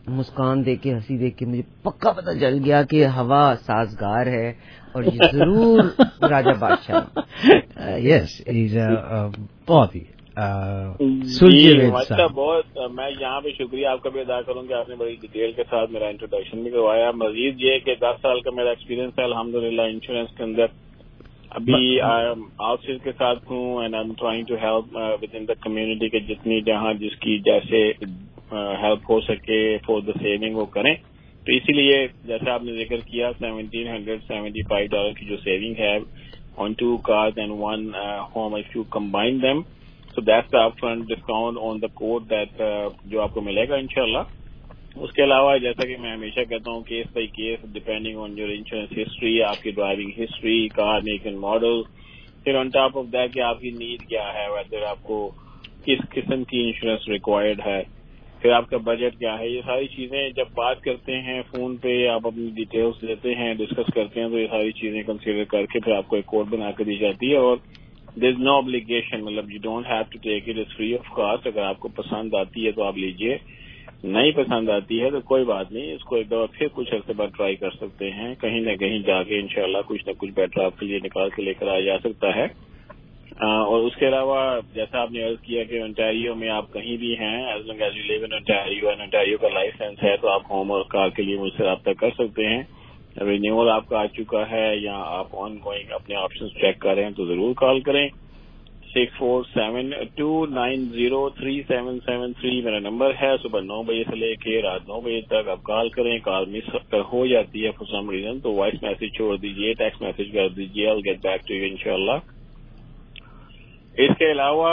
مسکان دیکھ کے ہنسی دیکھ کے مجھے پکا پتہ چل گیا کہ ہوا سازگار ہے اور یہ ضرور راجہ بادشاہ. یس بہت ہی جی ماشاءاللہ بہت. میں یہاں پہ شکریہ آپ کا بھی ادا کروں کہ آپ نے بڑی ڈیٹیل کے ساتھ میرا انٹروڈکشن بھی کروایا. مزید یہ کہ دس سال کا میرا ایکسپیرینس ہے الحمدللہ انشورنس کے اندر. ابھی آپ سے کے ساتھ ہوں and I am trying to help with in the community کے جتنی جہاں جس کی جیسے ہیلپ ہو سکے فور دا سیونگ وہ کریں. تو اسی لیے جیسے آپ نے ذکر کیا seventeen hundred seventy five dollar کی جو سیونگ ہے on two cars and one home if you combine them so that's the up front discount on the quote that جو آپ کو ملے گا انشاءاللہ. اس کے علاوہ جیسا کہ میں ہمیشہ کہتا ہوں case by case depending on your insurance history, آپ کی driving history, car make and model, پھر آن ٹاپ آف دیٹ کہ آپ کی نیڈ کیا ہے, ویدر آپ کو کس قسم کی انشورنس ریکوائرڈ ہے, پھر آپ کا بجٹ کیا ہے. یہ ساری چیزیں جب بات کرتے ہیں فون پہ آپ اپنی ڈیٹیلس دیتے ہیں ڈسکس کرتے ہیں تو یہ ساری چیزیں کنسیڈر کر کے پھر آپ کو ایک کوڈ بنا کے دی جاتی ہے. اور دیر از نو اوبلیگیشن, مطلب you don't have to take it is free of cost. اگر آپ کو پسند آتی ہے تو آپ لیجئے, نہیں پسند آتی ہے تو کوئی بات نہیں, اس کو ایک دفعہ پھر کچھ عرصے بعد ٹرائی کر سکتے ہیں. کہیں نہ کہیں جا کے انشاءاللہ کچھ نہ کچھ بیٹر آپ کے لیے نکال کے لے کر آیا جا سکتا ہے. اور اس کے علاوہ جیسا آپ نے عرض کیا کہ انٹیریو میں آپ کہیں بھی ہیں, as long as you live in Ontario and Ontario کا لائسنس ہے تو آپ ہوم اور کار کے لیے مجھ سے رابطہ کر سکتے ہیں. رینیول آپ کا آ چکا ہے یا آپ آن گوئنگ اپنے آپشنز چیک کر رہے ہیں تو ضرور کال کریں. Six four seven two nine zero three seven seven three میرا نمبر ہے. صبح نو بجے سے لے کے رات نو بجے تک آپ کال کریں. کال مس ہو جاتی ہے فور سم ریزن تو وائس میسج چھوڑ دیجیے, ٹیکسٹ میسج کر دیجیے, I get back to you انشاءاللہ. اس کے علاوہ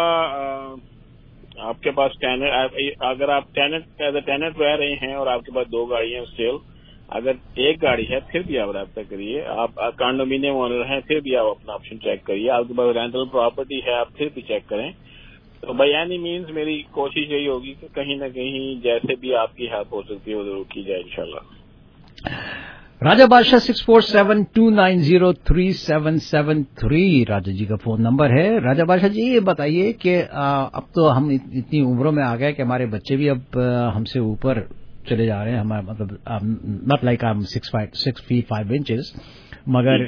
آپ کے پاس ٹینٹ, اگر آپ ٹینٹ ایز اے ٹینٹ رہ رہے ہیں اور آپ کے پاس دو گاڑیاں اسٹل, اگر ایک گاڑی ہے پھر بھی آپ رابطہ کریے. آپ کانڈومینیم اونر ہیں پھر بھی آپ اپنا آپشن چیک کریے. آپ کے پاس رینٹل پراپرٹی ہے آپ پھر بھی چیک کریں. تو بائی اینی مینز میری کوشش یہی ہوگی کہ کہیں نہ کہیں جیسے بھی آپ کی ہیلپ ہو سکتی ہے وہ ضرور کی جائے انشاءاللہ. Raja Badshah six four seven two nine zero three seven seven three Raja ji کا فون نمبر ہے. راجہ بادشاہ جی یہ بتائیے کہ اب تو ہم اتنی عمروں میں آ گئے کہ ہمارے بچے بھی اب ہم سے اوپر چلے جا رہے ہیں. ہمارا مطلب not like I six six feet five inches, مگر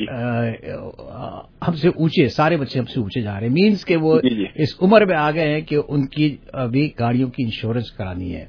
ہم سے اونچے, سارے بچے ہم سے اونچے جا رہے ہیں. مینس کہ وہ اس عمر میں آ گئے ہیں کہ ان کی ابھی گاڑیوں کی انشورنس کرانی ہے.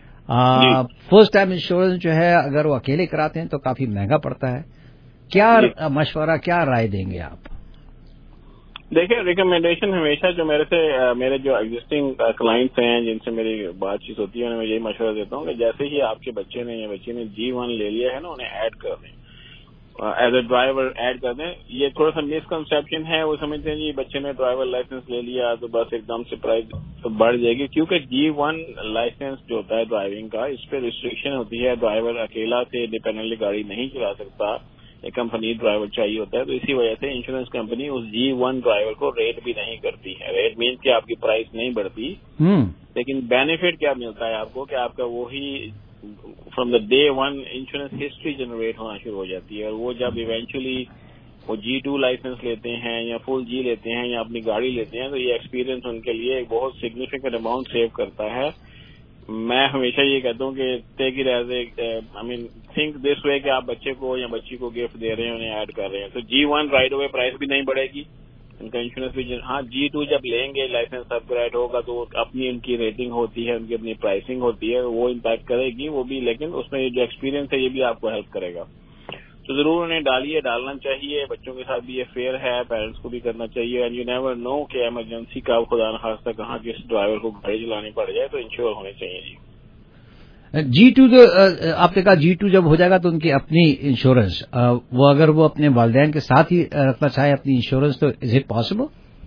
فرسٹ ٹائم انشورنس جو ہے اگر وہ اکیلے کراتے ہیں تو کافی مہنگا پڑتا ہے. کیا مشورہ, کیا رائے دیں گے آپ؟ دیکھیں ریکمینڈیشن ہمیشہ جو میرے سے میرے جو ایگزسٹنگ کلائنٹس ہیں جن سے میری بات چیت ہوتی ہے میں یہی مشورہ دیتا ہوں کہ جیسے ہی آپ کے بچے نے یا بچے نے جی ون لے لیا ہے نا انہیں ایڈ کر دیں, ایز اے ڈرائیور ایڈ کر دیں. یہ تھوڑا سا مسکنسیپشن ہے, وہ سمجھتے ہیں جی بچے نے ڈرائیور لائسنس لے لیا تو بس ایک دم سے پرائز بڑھ جائے گی, کیونکہ جی ون لائسنس جو ہوتا ہے ڈرائیونگ کا اس پہ ریسٹرکشن ہوتی ہے. ڈرائیور اکیلا سے انڈیپینڈنٹلی گاڑی نہیں چلا سکتا, ایک کمپنی ڈرائیور چاہیے ہوتا ہے. تو اسی وجہ سے انشورنس کمپنی اس جی ون ڈرائیور کو ریٹ بھی نہیں کرتی ہے. ریٹ مینس کہ آپ کی پرائز نہیں بڑھتی, لیکن بینیفٹ کیا ملتا ہے آپ کو کہ آپ کا وہی from the day one insurance history generate ہونا شروع ہو جاتی ہے. اور وہ جب ایونچولی وہ جی ٹو لائسنس لیتے ہیں یا فل جی لیتے ہیں یا اپنی گاڑی لیتے ہیں تو یہ ایکسپیرینس ان کے لیے ایک بہت سگنیفیکینٹ اماؤنٹ سیو کرتا ہے. میں ہمیشہ یہ کہتا ہوں کہ take it as a I mean think this way کہ آپ بچے کو یا بچی کو گفٹ دے رہے ہیں, انہیں ایڈ کر رہے ہیں. تو G one right away price بھی نہیں بڑھے گی, ان کا انشورنس بھی. ہاں جی ٹو جب لیں گے لائسنس اپ گریڈ ہوگا تو اپنی ان کی ریٹنگ ہوتی ہے, ان کی اپنی پرائسنگ ہوتی ہے, وہ امپیکٹ کرے گی وہ بھی, لیکن اس میں جو ایکسپیرینس ہے یہ بھی آپ کو ہیلپ کرے گا. تو ضرور انہیں ڈالیے, ڈالنا چاہیے. بچوں کے ساتھ بھی یہ فیئر ہے, پیرنٹس کو بھی کرنا چاہیے. اینڈ یو نیور نو کہ ایمرجنسی کا خدا نخواستہ کہاں کس ڈرائیور کو گاڑی چلانی پڑ جائے, تو انشور ہونے چاہیے. جی جی ٹو جو آپ نے کہا جی ٹو جب ہو جائے گا تو ان کی اپنی انشورنس, وہ اگر وہ اپنے والدین کے ساتھ ہی رکھنا چاہے اپنی انشورنس تو از اٹ پاسبل؟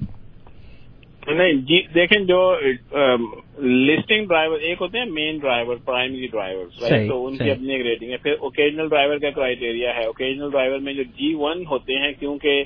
نہیں جی دیکھیں, جو لسٹنگ ڈرائیور ایک ہوتے ہیں مین ڈرائیور, پرائمری ڈرائیور, تو ان کی اپنی ایک ریٹنگ ہے. پھر اوکیجنل ڈرائیور کا کرائیٹیریا ہے. اوکیجنل ڈرائیور میں جو جی ون ہوتے ہیں کیونکہ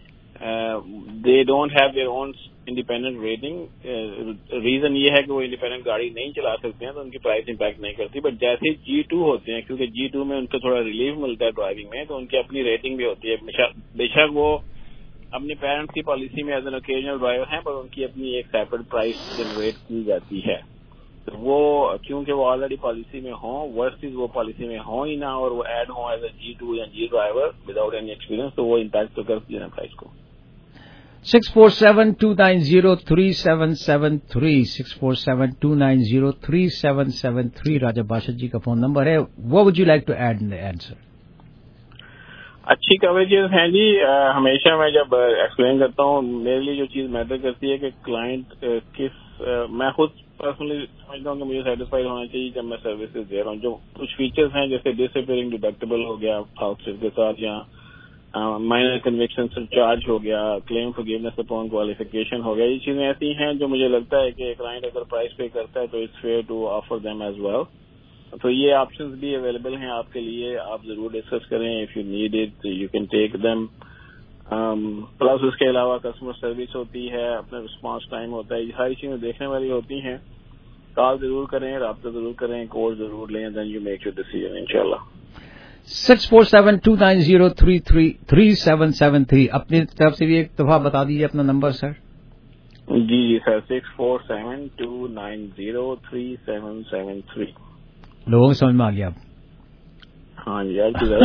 they don't have their own independent rating, reason یہ ہے کہ وہ انڈیپینڈنٹ گاڑی نہیں چلا سکتے ہیں تو ان کی پرائز امپیکٹ نہیں کرتی. بٹ جیسے جی ٹو ہوتے ہیں کیونکہ جی ٹو میں ان کو تھوڑا ریلیف ملتا ہے ڈرائیونگ میں, تو ان کی اپنی ریٹنگ بھی ہوتی ہے. بے شک وہ اپنے پیرنٹس کی پالیسی میں ایز این اوکیجنل ڈرائیور ہیں, پر ان کی اپنی ایک سیپریٹ پرائز جنریٹ کی جاتی ہے. تو وہ کیونکہ وہ آلریڈی پالیسی میں ہوں ورسز وہ پالیسی میں ہوں ہی نہ اور وہ ایڈ ہوں ایز اے جی ٹو یا G driver without any experience تو وہ امپیکٹ تو کرتی ہے نا پرائز کو. Six four seven two nine zero three seven seven three six four seven two nine zero three seven seven three Raja باشد جی کا فون نمبر ہے. What would you like to add in the answer? اچھی coverages ہیں جی. ہمیشہ میں جب explain کرتا ہوں میرے لیے جو چیز میٹر کرتی ہے کہ کلائنٹ کس میں خود پرسنلی سمجھتا ہوں کہ مجھے سیٹسفائڈ ہونا چاہیے جب میں سروسز دے رہا ہوں. جو کچھ فیچرز ہیں جیسے ڈس اپیئرنگ ڈیڈکٹیبل ہو گیا آؤٹ کے ساتھ یا مائنر کنوکشن سے چارج ہو گیا کلیم فورگیونیس اپون کوالیفیکیشن ہو گیا, یہ چیزیں ایسی ہیں جو مجھے لگتا ہے کہ کلائنٹ اگر پرائز پے کرتا ہے تو it's fair to offer them as well. تو یہ آپشنز بھی اویلیبل ہیں آپ کے لیے, آپ ضرور ڈسکس کریں. If you need it you can take them. Plus اس کے علاوہ کسٹمر سروس ہوتی ہے, اپنا رسپانس ٹائم ہوتا ہے, یہ ساری چیزیں دیکھنے والی ہوتی ہیں. کال ضرور کریں, رابطہ ضرور کریں, کوڈ ضرور لیں, then you make your decision انشاءاللہ. Six four seven two nine zero three three three seven seven three اپنی طرف سے بھی ایک دفعہ بتا دیجیے اپنا نمبر سر. جی جی sir, six four seven two nine zero three seven seven three. لوگوں کو سمجھ میں آ گیا اب؟ ہاں جی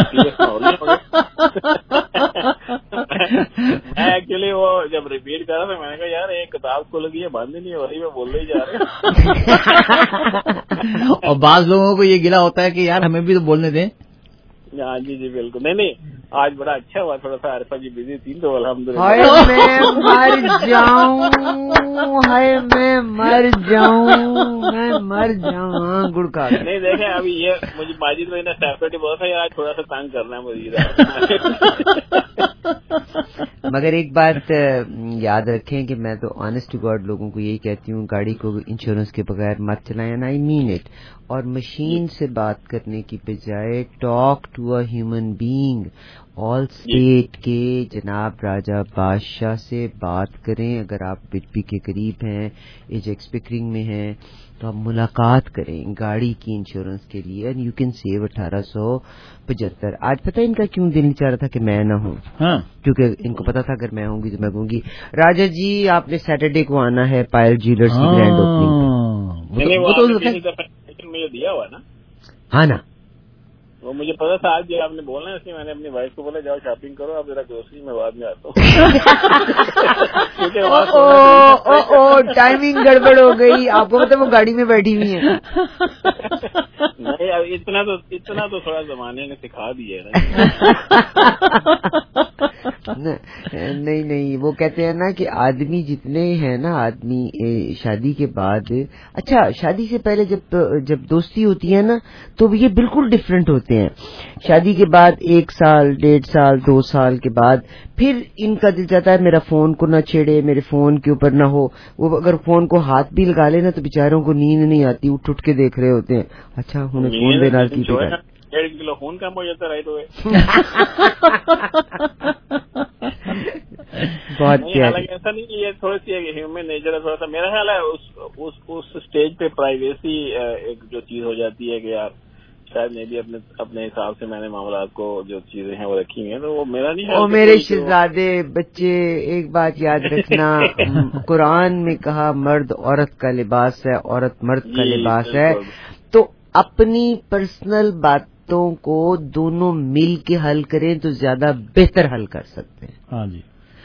ایکچولی وہ جب ریپیٹ کر رہا تھا میں نے کہا یار ایک کتاب کھل گئی ہے بند ہی نہیں ہو رہی, میں بولنے ہی جا رہا ہوں. اور بعض لوگوں کو یہ گلا ہوتا ہے کہ یار ہمیں بھی تو بولنے دیں. ہاں جی جی بالکل. نہیں نہیں آج بڑا اچھا ہوا, تھوڑا سا عارفہ جی بزی تھی تو الحمدللہ. ہائے میں مر جاؤں, ہائے میں مر جاؤں, میں مر جاؤں گڑ کا. نہیں دیکھیں ابھی یہ مجھے ماجد میں نے سیپریٹ بہت تھا یار, تھوڑا سا تنگ کرنا ہے مزید. مگر ایک بات یاد رکھیں کہ میں تو آنےسٹ ٹو گاڈ لوگوں کو یہی کہتی ہوں, گاڑی کو انشورنس کے بغیر مت چلائیں, آئی مین اٹ. اور مشین سے بات کرنے کی بجائے talk to a human being. Allstate کے جناب راجہ بادشاہ سے بات کریں. اگر آپ بٹپی کے قریب ہیں, ایج ایکسپیکرنگ میں ہیں, تو آپ ملاقات کریں گاڑی کی انشورنس کے لیے, اینڈ یو کین سیو اٹھارہ سو پچہتر. آج پتہ ان کا کیوں دل نہیں چاہ رہا تھا کہ میں نہ ہوں, کیونکہ ان کو پتا تھا اگر میں ہوں گی تو میں کہوں گی راجہ جی آپ نے سیٹرڈے کو آنا ہے پائل جیولرز کی گرینڈ اوپننگ. مجھے دیا ہوا نا. ہاں نا, وہ مجھے پتا تھا آج آپ نے بولنا ہے, اس لیے میں نے اپنی وائف کو بولا جاؤ شاپنگ کرو, اب ذرا گروسری میں بعد میں آتا ہوں. ٹائمنگ گڑبڑ ہو گئی, آپ کو پتا وہ گاڑی میں بیٹھی ہوئی ہیں. نہیں اب اتنا تو اتنا تو تھوڑا زمانے نے سکھا دیا ہے نا. نہیں نہیں وہ کہتے ہیں نا کہ آدمی جتنے ہیں نا, آدمی شادی کے بعد, اچھا شادی سے پہلے جب جب دوستی ہوتی ہے نا تو یہ بالکل ڈفرینٹ ہوتے ہیں. شادی کے بعد ایک سال ڈیڑھ سال دو سال کے بعد پھر ان کا دل چاہتا ہے میرا فون کو نہ چھیڑے, میرے فون کے اوپر نہ ہو. وہ اگر فون کو ہاتھ بھی لگا لے نا تو بیچاروں کو نیند نہیں آتی, اٹھ اٹھ کے دیکھ رہے ہوتے ہیں. اچھا ہمیں فون دینا کی ڈیڑھ کلو خون کم ہو جاتا رائٹ ہوئے. بہت حالانکہ ایسا نہیں کہ یہ تھوڑی سی ہیومن نیچر ہے تھوڑا سا. میرا خیال ہے اس اسٹیج پہ پرائیویسی ایک جو چیز ہو جاتی ہے کہ یار شاید میں بھی اپنے اپنے حساب سے میں نے معاملات کو جو چیزیں ہیں وہ رکھی ہوئی ہیں, تو وہ میرا نہیں ہے. او میرے شہزادے بچے, ایک بات یاد رکھنا, قرآن میں کہا مرد عورت کا لباس ہے, عورت مرد کا لباس ہے. تو اپنی پرسنل باتوں کو دونوں مل کے حل کریں تو زیادہ بہتر حل کر سکتے ہیں. ہاں جی.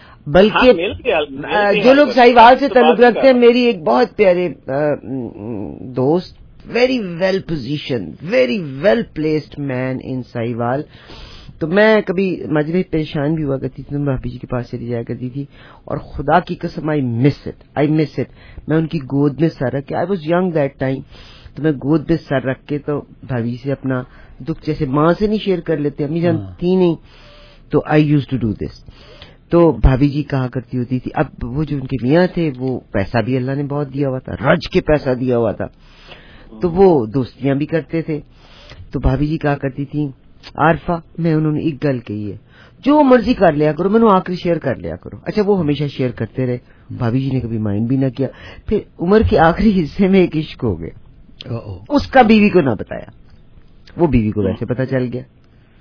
بلکہ جو لوگ ساہیوال سے تعلق رکھتے ہیں, میری ایک بہت پیارے دوست, very well position, very well placed man in Sahiwal, تو میں کبھی مجھے پریشان بھی ہوا کرتی تھی تو میں بھابھی جی کے پاس چلی جایا کرتی تھی, اور خدا کی قسم آئی miss it, I miss it. میں ان کی گود میں سر رکھ کے, I was young that time, تو میں گود میں سر رکھ کے تو بھابھی سے اپنا دکھ جیسے ماں سے نہیں شیئر کر لیتے, امی جان تھی نہیں, تو I used to do this. تو بھابھی جی کہا کرتی ہوتی تھی, اب وہ جو ان کے میاں تھے وہ پیسہ بھی اللہ نے بہت دیا ہوا تھا, رج کے پیسہ دیا ہوا تھا, تو وہ دوستیاں بھی کرتے تھے. تو بھابھی جی کہا کرتی تھی عارفہ میں انہوں نے ایک گل کہی ہے, جو مرضی کر لیا کرو, میں نے آخری شیئر کر لیا کرو. اچھا وہ ہمیشہ شیئر کرتے رہے, بھابھی جی نے کبھی مائنڈ بھی نہ کیا. پھر عمر کے آخری حصے میں ایک عشق ہو گیا, اس کا بیوی کو نہ بتایا, وہ بیوی کو ویسے پتا چل گیا,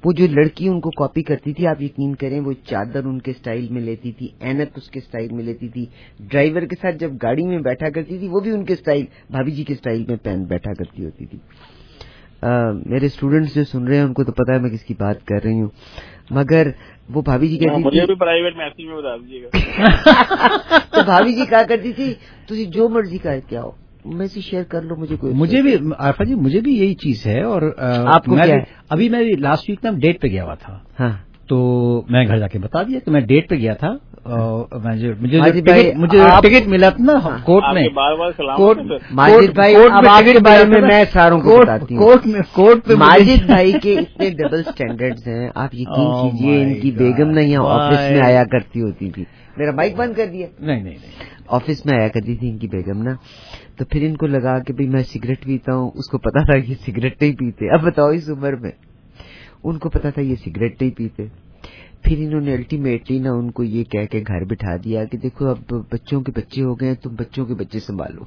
وہ جو لڑکی ان کو کاپی کرتی تھی آپ یقین کریں وہ چادر ان کے سٹائل میں لیتی تھی, اینک اس کے سٹائل میں لیتی تھی, ڈرائیور کے ساتھ جب گاڑی میں بیٹھا کرتی تھی وہ بھی ان کے سٹائل بھابھی جی کے سٹائل میں پہن بیٹھا کرتی ہوتی تھی. میرے اسٹوڈنٹس جو سن رہے ہیں ان کو تو پتا ہے میں کس کی بات کر رہی ہوں, مگر وہ بھابھی جی کہتی مجھے بھی پرائیویٹ میسج میں بتا دیجیے گا. تو بھابھی جی کہا کرتی تھی تجھے جو مرضی کر کے آؤ, میں سے شیئر کر لو مجھے کوئی. مجھے بھی عارفہ جی مجھے بھی یہی چیز ہے. اور آپ کو ابھی میں لاسٹ ویک نا ڈیٹ پہ گیا ہوا تھا. ہاں تو میں گھر جا کے بتا دیا کہ میں ڈیٹ پہ گیا تھا. مجھے ٹکٹ ملا تھا نا کورٹ میں. ماجد بھائی اب آپ کے بارے میں میں ساروں کو بتاتی ہوں. کورٹ پہ ماجد بھائی کے اتنے ڈبل اسٹینڈرڈز ہیں آپ یقین کیجیے. ان کی بیگم نہ یہاں آفس میں آیا کرتی ہوتی تھی. میرا مائک بند کر دیا. نہیں نہیں آفس میں آیا کرتی تھی ان کی بیگم نا. تو پھر ان کو لگا کہ بھئی میں سگریٹ پیتا ہوں. اس کو پتا تھا کہ سگریٹ نہیں پیتے. اب بتاؤ اس عمر میں ان کو پتا تھا یہ سگریٹ نہیں پیتے. پھر انہوں نے الٹیمیٹلی نا ان کو یہ کہہ کے گھر بٹھا دیا کہ دیکھو اب بچوں کے بچے ہو گئے تم بچوں کے بچے سنبھالو.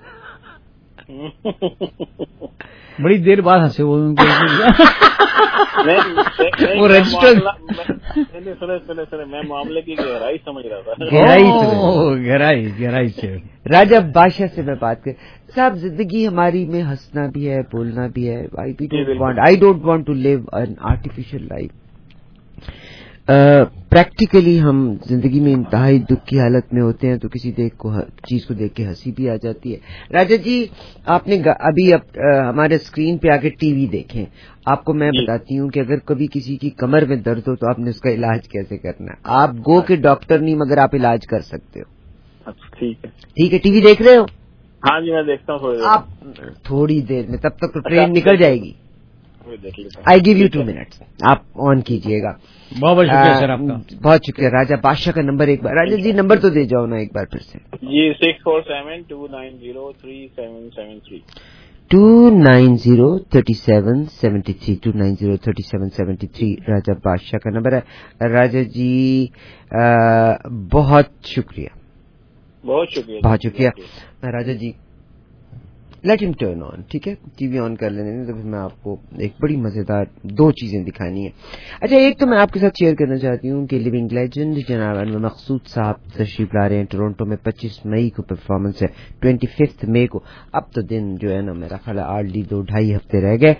بڑی دیر بعد ہنسے وہ رجسٹر. میں معاملے کی گہرائی سمجھ رہا تھا. گہرائی گہرائی گہرائی سے راجہ بادشاہ سے میں بات کر صاحب زندگی ہماری میں ہنسنا بھی ہے بولنا بھی ہے. I don't want to live an artificial life. Practically ہم زندگی میں انتہائی دکھ کی حالت میں ہوتے ہیں تو کسی دیکھ کو چیز کو دیکھ کے ہنسی بھی آ جاتی ہے. راجا جی آپ نے ابھی ہمارے اسکرین پہ آ کے ٹی وی دیکھیں. آپ کو میں بتاتی ہوں کہ اگر کبھی کسی کی کمر میں درد ہو تو آپ نے اس کا علاج کیسے کرنا ہے. آپ گو کے ڈاکٹر نہیں مگر آپ علاج کر سکتے ہو. ٹھیک ہے ٹھیک ہے. ٹی وی دیکھ رہے ہو؟ ہاں جی میں دیکھتا ہوں. آپ تھوڑی دیر میں تب تک تو ٹرین نکل جائے گی. I give you two minutes. آپ آن کیجئے گا. بہت بہت شکریہ سر آپ کا. بہت شکریہ. راجہ بادشاہ کا نمبر ایک بار راجہ جی نمبر تو دے جاؤ نا ایک بار پھر سے. جی six four seven two nine zero three seven seven three two nine zero thirty seven seventy three two nine zero thirty seven seventy three Raja Badshah کا نمبر ہے. راجہ جی بہت شکریہ بہت شکریہ بہت شکریہ. Raja ji let him turn on. ٹھیک ہے ٹی وی آن کر لینے تو پھر میں آپ کو ایک بڑی مزیدار دو چیزیں دکھانی ہیں. اچھا ایک تو میں آپ کے ساتھ شیئر کرنا چاہتی ہوں کہ لیونگ لیجنڈ جناب انور مقصود صاحب تشریف لا رہے ہیں ٹورنٹو میں. پچیس مئی کو پرفارمنس ہے, ٹوینٹی ففتھ مئی کو. اب تو دن جو ہے نا میرا خیال ہے آرڈلی دو ڈھائی ہفتے رہ گئے.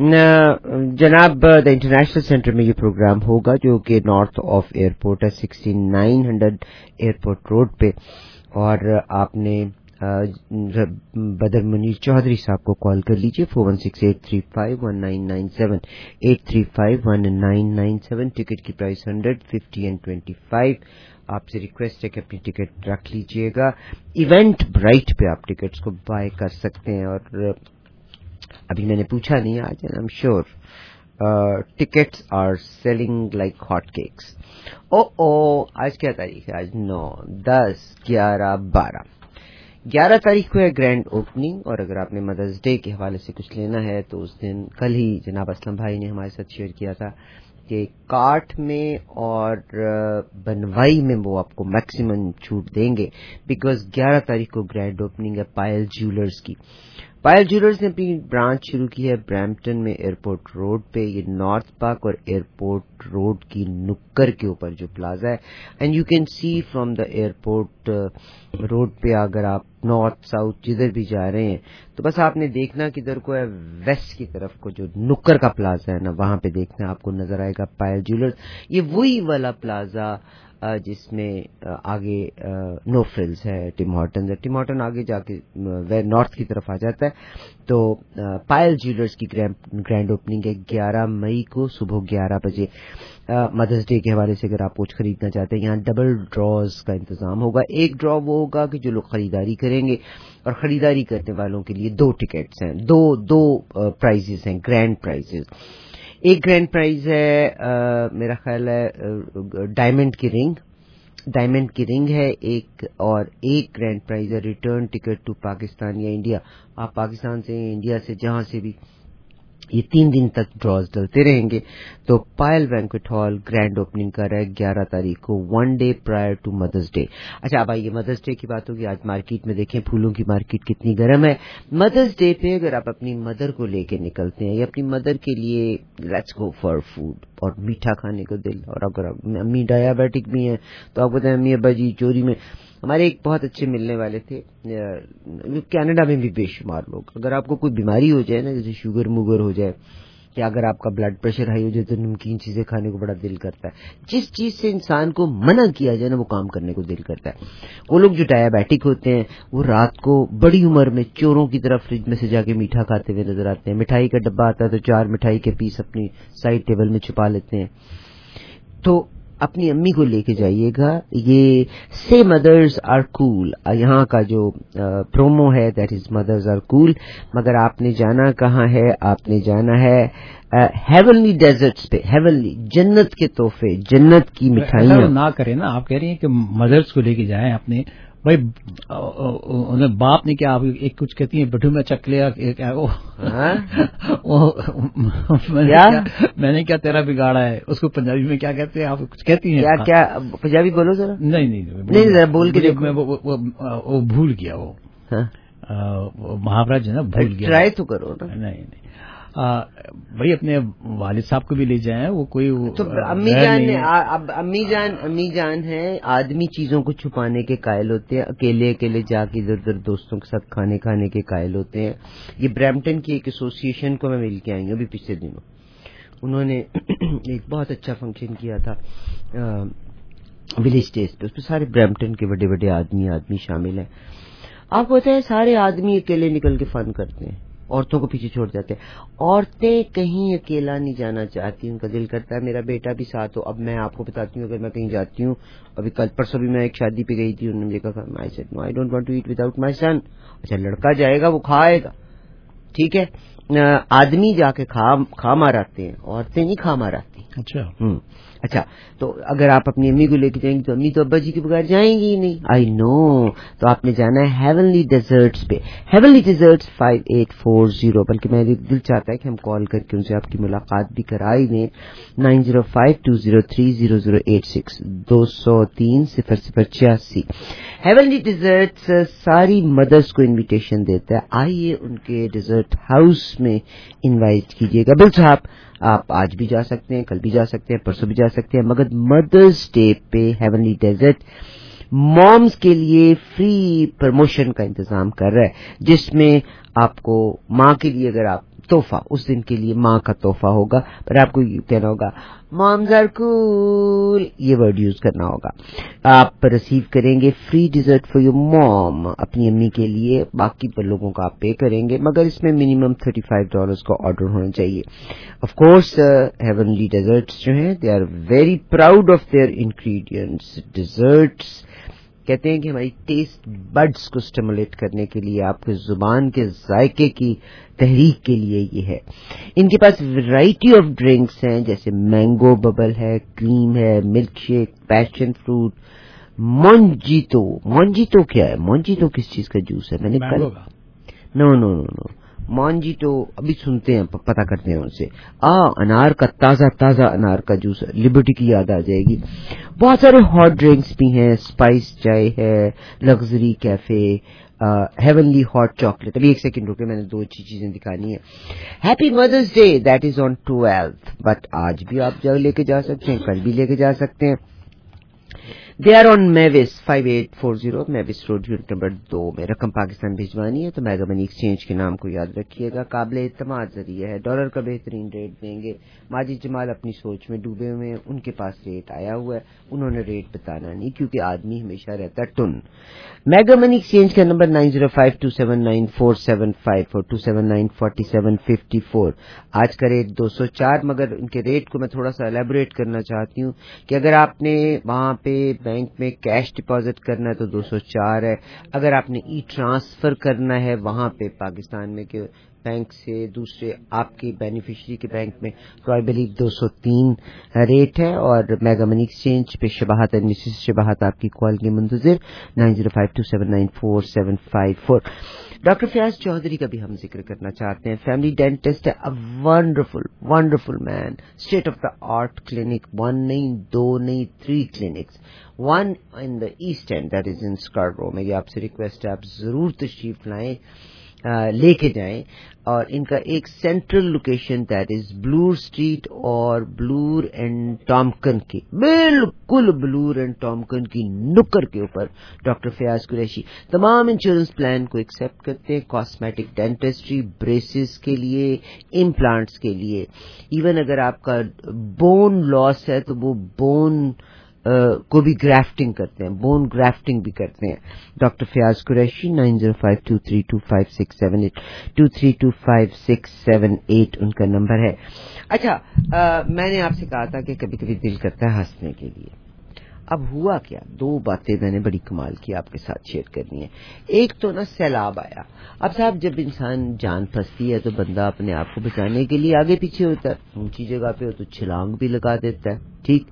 جناب دا انٹرنیشنل سینٹر میں یہ پروگرام ہوگا جو کہ نارتھ آف ایئرپورٹ ہے, sixty nine hundred airport road پہ. اور آپ نے بدر منیر چودھری صاحب کو کال کر لیجیے four one six eight three five one nine nine seven eight three five one nine nine seven. Ticket کی price hundred fifty and twenty five. آپ سے ریکویسٹ ہے کہ اپنی ٹکٹ رکھ لیجیے گا. ایونٹ برائٹ پہ آپ ٹکٹس کو بائی کر سکتے ہیں. اور ابھی میں نے پوچھا نہیں آج I'm sure tickets are selling like hot cakes. او او آج کیا تاریخ ہے؟ آج نو دس گیارہ بارہ گیارہ تاریخ کو ہے گرینڈ اوپننگ. اور اگر آپ نے مدرس ڈے کے حوالے سے کچھ لینا ہے تو اس دن کل ہی جناب اسلم بھائی نے ہمارے ساتھ شیئر کیا تھا کہ کاٹ میں اور بنوائی میں وہ آپ کو میکسیمم چھوٹ دیں گے بیکاز گیارہ تاریخ کو گرینڈ اوپننگ ہے پائل جیولرز کی. پائل جیولرز نے اپنی برانچ شروع کی ہے برمپٹن میں ایئرپورٹ روڈ پہ. یہ نارتھ پارک اور ایئرپورٹ روڈ کی نکر کے اوپر جو پلازا ہے and you can see from the airport road پہ. اگر آپ نارتھ ساؤتھ جدھر بھی جا رہے ہیں تو بس آپ نے دیکھنا کدھر کو ہے, ویسٹ کی طرف کو جو نکر کا پلازا ہے نا وہاں پہ دیکھنا آپ کو نظر آئے گا پائل جیولرز. یہ وہی والا پلازا جس میں آگے نو فریلز ہے, ٹم ہارٹنز ہے. ٹم ہارٹن آگے جا کے نارتھ کی طرف آ جاتا ہے. تو پائل جیولرز کی گرینڈ اوپننگ ہے گیارہ مئی کو صبح گیارہ بجے. مدرس ڈے کے حوالے سے اگر آپ کچھ خریدنا چاہتے ہیں یہاں ڈبل ڈراز کا انتظام ہوگا. ایک ڈرا وہ ہوگا کہ جو لوگ خریداری کریں گے اور خریداری کرنے والوں کے لیے دو ٹکٹس ہیں, دو دو پرائزز ہیں گرینڈ پرائزز. ایک گرینڈ پرائز ہے میرا خیال ہے ڈائمنڈ کی رنگ, ڈائمنڈ کی رنگ ہے ایک. اور ایک گرینڈ پرائز ہے ریٹرن ٹکٹ ٹو پاکستان یا انڈیا. آپ پاکستان سے انڈیا سے جہاں سے بھی ये तीन दिन तक ड्रॉज डलते रहेंगे। तो Payal banquet hall grand opening कर रहा है ग्यारह तारीख को, one day prior to mother's day. अच्छा, अब आइए मदर्स डे की बात होगी। आज मार्केट में देखें फूलों की मार्केट कितनी गर्म है। मदर्स डे पे अगर आप अपनी मदर को लेके निकलते हैं या अपनी मदर के लिए लेट्स गो फॉर फूड और मीठा खाने को दिल, और अगर अम्मी डायबिटिक भी हैं तो आप बताएं अम्मी अब्बा जी चोरी में। हमारे एक बहुत अच्छे मिलने वाले थे कनाडा में भी बेशुमार लोग, अगर आपको कोई बीमारी हो जाए ना, जैसे शुगर मुगर हो जाए या अगर आपका ब्लड प्रेशर हाई हो जाए तो नमकीन चीजें खाने को बड़ा दिल करता है। जिस चीज से इंसान को मना किया जाए ना वो काम करने को दिल करता है। वो लोग जो डायबिटिक होते हैं वो रात को बड़ी उम्र में चोरों की तरह फ्रिज में से जाके मीठा खाते हुए नजर आते हैं। मिठाई का डब्बा आता है तो चार मिठाई के पीस अपनी साइड टेबल में छुपा लेते हैं। तो अपनी अम्मी को लेके जाइएगा। ये से मदर्स आर कूल, यहाँ का जो प्रोमो है that is mothers are cool. मगर आपने जाना कहाँ है, आपने जाना है हेवनली डेजर्ट्स पे। हेवनली जन्नत के तोहफे, जन्नत की मिठाइयाँ ना करें ना। आप कह रही हैं कि मदर्स को लेके जाएं अपने, भाई उन्हें बाप ने क्या, आप एक कुछ कहती हैं बटू में चकले क्या वो, वो मैंने क्या? क्या मैंने क्या तेरा बिगाड़ा है, उसको पंजाबी में क्या कहते हैं, आप कुछ कहती हैं? क्या क्या पंजाबी बोलो जरा। नहीं नहीं नहीं जरा बोल के देखो। मैं वो, वो, वो, वो भूल गया वो, महाराज है ना, भूल गया। ट्राई तो करो ना। नहीं नहीं भाई अपने वालिद साहब को भी ले जाए, वो कोई तो अम्मी जान ने अब अम्मी जान अम्मी जान है। आदमी चीजों को छुपाने के कायल होते हैं, अकेले अकेले जाके इधर उधर दोस्तों के साथ खाने खाने के कायल होते हैं। ये ब्रैम्पटन की एक एसोसिएशन को मैं मिल के आई हूँ अभी पिछले दिनों। उन्होंने एक बहुत अच्छा फंक्शन किया था विलेज स्टेज पे, उसमें सारे ब्रैम्पटन के बड़े बड़े आदमी आदमी शामिल हैं। आपको पता है सारे आदमी अकेले निकल के फन करते हैं, औरतों को पीछे छोड़ जाते हैं। औरतें कहीं अकेला नहीं जाना चाहती, उनका दिल करता है मेरा बेटा भी साथ हो। अब मैं आपको बताती हूँ, अगर मैं कहीं जाती हूँ, अभी कल परसों भी मैं एक शादी पे गई थी, उन्होंने मुझे कहा I said no I don't want to eat without my son. अच्छा लड़का जाएगा वो खाएगा, ठीक है। आदमी जाके खा खा माराते हैं, औरतें नहीं खा माराती। अच्छा हम्म अच्छा, तो अगर आप अपनी अम्मी को लेके जाएंगी तो अम्मी तो अब्बा जी के बगैर जाएंगी ही नहीं। I know. तो आपने जाना है हेवनली डेजर्ट्स पे। Heavenly desserts five eight four zero, बल्कि मेरे दिल चाहता है कि हम कॉल करके उनसे आपकी मुलाकात भी कराई दें। Nine zero five two zero three zero zero eight six दो सौ तीन सिफर सिफर छियासी। हेवनली डेजर्ट्स सारी मदर्स को इन्विटेशन देता है, आइए उनके डेजर्ट हाउस में इनवाइट कीजिएगा। बिल साहब आप आज भी जा सकते हैं, कल भी जा सकते हैं, परसों भी जा सकते हैं, मगर मदर्स डे पे हेवनली डेजर्ट मॉम्स के लिए फ्री प्रमोशन का इंतजाम कर रहा है, जिसमें आपको माँ के लिए अगर आप तोहफा, उस दिन के लिए माँ का तोहफा होगा, पर आपको कहना होगा मॉम्स आर कूल, ये वर्ड यूज करना होगा। आप रिसीव करेंगे free dessert for your mom अपनी अम्मी के लिए, बाकी पर लोगों का आप पे करेंगे, मगर इसमें मिनिमम थर्टी फाइव डॉलर्स का ऑर्डर होना चाहिए। ऑफ कोर्स हेवनली डेजर्ट्स जो हैं they are very proud of their ingredients. Desserts कहते हैं कि हमारी टेस्ट बड्स को स्टिमुलेट करने के लिए, आपके जुबान के जायके की तहरीक के लिए ये है। इनके पास वैरायटी ऑफ ड्रिंक्स हैं, जैसे मैंगो बबल है, क्रीम है, milk shake, passion fruit, mojito. Mojito क्या है? मोंजीतो किस चीज का जूस है? मैंने कल no no no no mojito अभी सुनते हैं, पता करते हैं उनसे। आ अनार का ताजा ताजा अनार का जूस, लिबर्टी की याद आ जाएगी। बहुत सारे हॉट ड्रिंक्स भी हैं, स्पाइस चाय है, luxury cafe, heavenly hot chocolate. अभी एक सेकंड रुके, मैंने दो अच्छी चीजें दिखानी है। Happy mother's day that is on twelfth, but आज भी आप जब लेके जा सकते हैं, कल भी लेके जा सकते हैं। They are on Mavis five eight four zero Mavis road unit number दो में। रकम पाकिस्तान भिजवानी है तो मेगा मनी एक्सचेंज के नाम को याद रखिएगा। काबिल इत्तेमाद जरिया है, डॉलर का बेहतरीन रेट देंगे। माजिद जमाल अपनी सोच में डूबे हुए हैं, उनके पास रेट आया हुआ है, उन्होंने रेट बताना नहीं, क्योंकि आदमी हमेशा रहता है टुन। मेगा मनी एक्सचेंज का number nine zero five two seven nine four seven five four two seven nine forty seven fifty four. आज का रेट दो सौ चार, मगर इनके रेट को मैं थोड़ा सा एलेबोरेट करना चाहती हूँ कि अगर आपने वहां पे बैंक में कैश डिपॉजिट करना है तो दो सौ चार है, अगर आपने ई ट्रांसफर करना है वहां पे पाकिस्तान में के बैंक से दूसरे आपके बेनिफिशियरी के बैंक में, तो आई बिलीव दो सौ तीन रेट है। और मेगा मनी एक्सचेंज पे शबाहत एंड मिसेस शबाहत आपकी कॉल के मुंतजिर nine zero five two seven nine four seven five four. Doctor Fayyaz Chaudhry کا بھی ہم ذکر کرنا چاہتے ہیں. فیملی ڈینٹسٹ ہے, wonderful wonderful man, state of the art clinic, one نہیں دو نہیں three clinics, one in the east end that is in Scarborough. میری آپ سے ریکویسٹ ہے آپ ضرور تشریف لائیں, لے کے جائیں. اور ان کا ایک central location that is Bilour street اور بلور اینڈ ٹامکن کی, بالکل بلور اینڈ ٹامکن کی نکر کے اوپر ڈاکٹر فیاض قریشی تمام انشورنس پلان کو ایکسپٹ کرتے ہیں. کاسمیٹک ڈینٹسٹری, بریسز کے لیے, امپلانٹس کے لیے, ایون اگر آپ کا بون لاس ہے تو وہ بون کو بھی گرافٹنگ کرتے ہیں, بون گرافٹنگ بھی کرتے ہیں. Doctor Fayyaz Qureshi, nine zero five two three two five six seven eight, two three two five six seven eight ان کا نمبر ہے. اچھا, میں نے آپ سے کہا تھا کہ کبھی کبھی دل کرتا ہے ہنسنے کے لیے. اب ہوا کیا, دو باتیں میں نے بڑی کمال کی آپ کے ساتھ شیئر کرنی ہے. ایک تو نا سیلاب آیا. اب صاحب جب انسان جان پھنستی ہے تو بندہ اپنے آپ کو بچانے کے لیے آگے پیچھے ہوتا ہے. اونچی جگہ پہ ہو تو چھلانگ بھی لگا دیتا ہے, ٹھیک,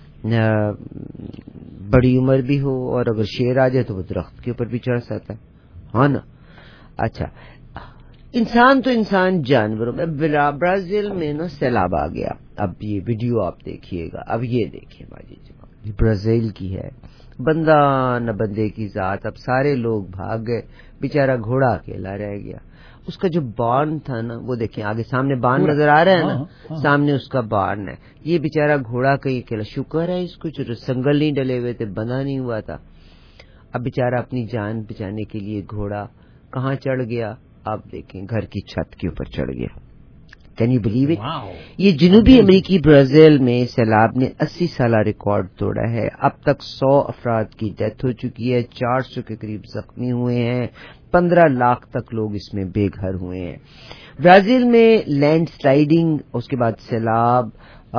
بڑی عمر بھی ہو, اور اگر شیر آ جائے تو وہ درخت کے اوپر بھی چڑھ سکتا ہے, ہاں نا. اچھا, انسان تو انسان جانوروں میں. برازیل میں نا سیلاب آ گیا. اب یہ ویڈیو آپ دیکھیے گا. اب یہ دیکھیے ماجد جناب, یہ برازیل کی ہے, بندہ نہ بندے کی ذات. اب سارے لوگ بھاگ گئے, بیچارہ گھوڑا اکیلا رہ گیا. اس کا جو بارن تھا نا, وہ دیکھیں آگے سامنے بارن نظر آ رہا ہے نا, سامنے اس کا بارن ہے. یہ بیچارہ گھوڑا کہیں اکیلا, شکر ہے اس کو جو سنگل نہیں ڈلے ہوئے تھے, بندھا نہیں ہوا تھا. اب بیچارہ اپنی جان بچانے کے لیے گھوڑا کہاں چڑھ گیا, آپ دیکھیں گھر کی چھت کے اوپر چڑھ گیا. Can you believe it? یہ جنوبی امریکی برازیل میں سیلاب نے اسی سالہ ریکارڈ توڑا ہے. اب تک سو افراد کی ڈیتھ ہو چکی ہے, چار سو کے قریب زخمی ہوئے ہیں, پندرہ لاکھ تک لوگ اس میں بے گھر ہوئے ہیں. برازیل میں لینڈ سلائیڈنگ, اس کے بعد سیلاب,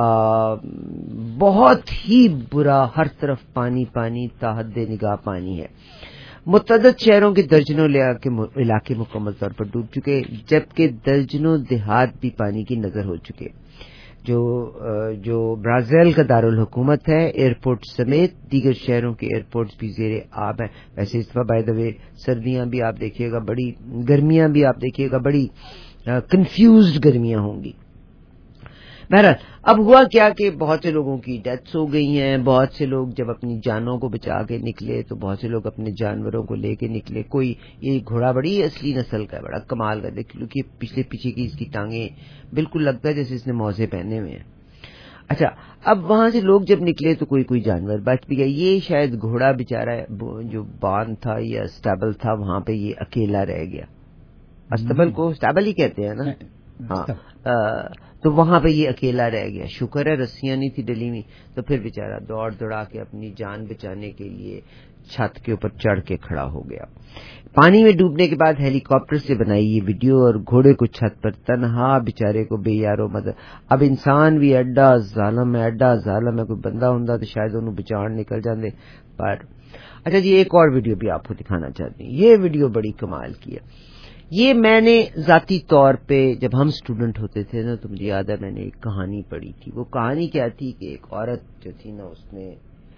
بہت ہی برا, ہر طرف پانی پانی, تاحد نگاہ پانی ہے. متعدد شہروں کے درجنوں علاقے مکمل طور پر ڈوب چکے, جبکہ درجنوں دیہات بھی پانی کی نظر ہو چکے. جو جو برازیل کا دارالحکومت ہے, ایئرپورٹ سمیت دیگر شہروں کے ایئرپورٹس بھی زیر آب ہیں. ویسے اس دفعہ بائی دا وے سردیاں بھی آپ دیکھیے گا بڑی, گرمیاں بھی آپ دیکھیے گا بڑی کنفیوزڈ گرمیاں ہوں گی. بہرحال اب ہوا کیا کہ بہت سے لوگوں کی ڈیتھس ہو گئی ہیں. بہت سے لوگ جب اپنی جانوں کو بچا کے نکلے تو بہت سے لوگ اپنے جانوروں کو لے کے نکلے. کوئی یہ گھوڑا بڑی اصلی نسل کا ہے, بڑا کمال کا, دیکھ لو کہ پچھلے پیچھے کی اس کی ٹانگیں بالکل لگتا ہے جیسے اس نے موزے پہنے ہوئے ہیں. اچھا, اب وہاں سے لوگ جب نکلے تو کوئی کوئی جانور بچ بھی گیا. یہ شاید گھوڑا بیچارہ جو بان تھا یا اسٹیبل تھا وہاں پہ یہ اکیلا رہ گیا. اسٹیبل کو اسٹیبل ہی کہتے ہیں نا, ہاں, تو وہاں پہ یہ اکیلا رہ گیا. شکر ہے رسیاں نہیں تھی ڈلی ہوئی, تو پھر بیچارہ دوڑ دوڑا کے اپنی جان بچانے کے لیے چھت کے اوپر چڑھ کے کھڑا ہو گیا. پانی میں ڈوبنے کے بعد ہیلی کاپٹر سے بنائی یہ ویڈیو, اور گھوڑے کو چھت پر تنہا بیچارے کو بے یارو مدد. اب انسان بھی ایڈا ظالم ہے, ایڈا ظالم ہے, کوئی بندہ ہوندا تو شاید انہوں بچان نکل جاندے. پر اچھا جی, ایک اور ویڈیو بھی آپ کو دکھانا چاہتے ہیں. یہ ویڈیو بڑی کمال کی ہے. یہ میں نے ذاتی طور پہ جب ہم اسٹوڈنٹ ہوتے تھے نا, تو مجھے یاد ہے میں نے ایک کہانی پڑھی تھی. وہ کہانی کیا تھی کہ ایک عورت جو تھی نا, اس نے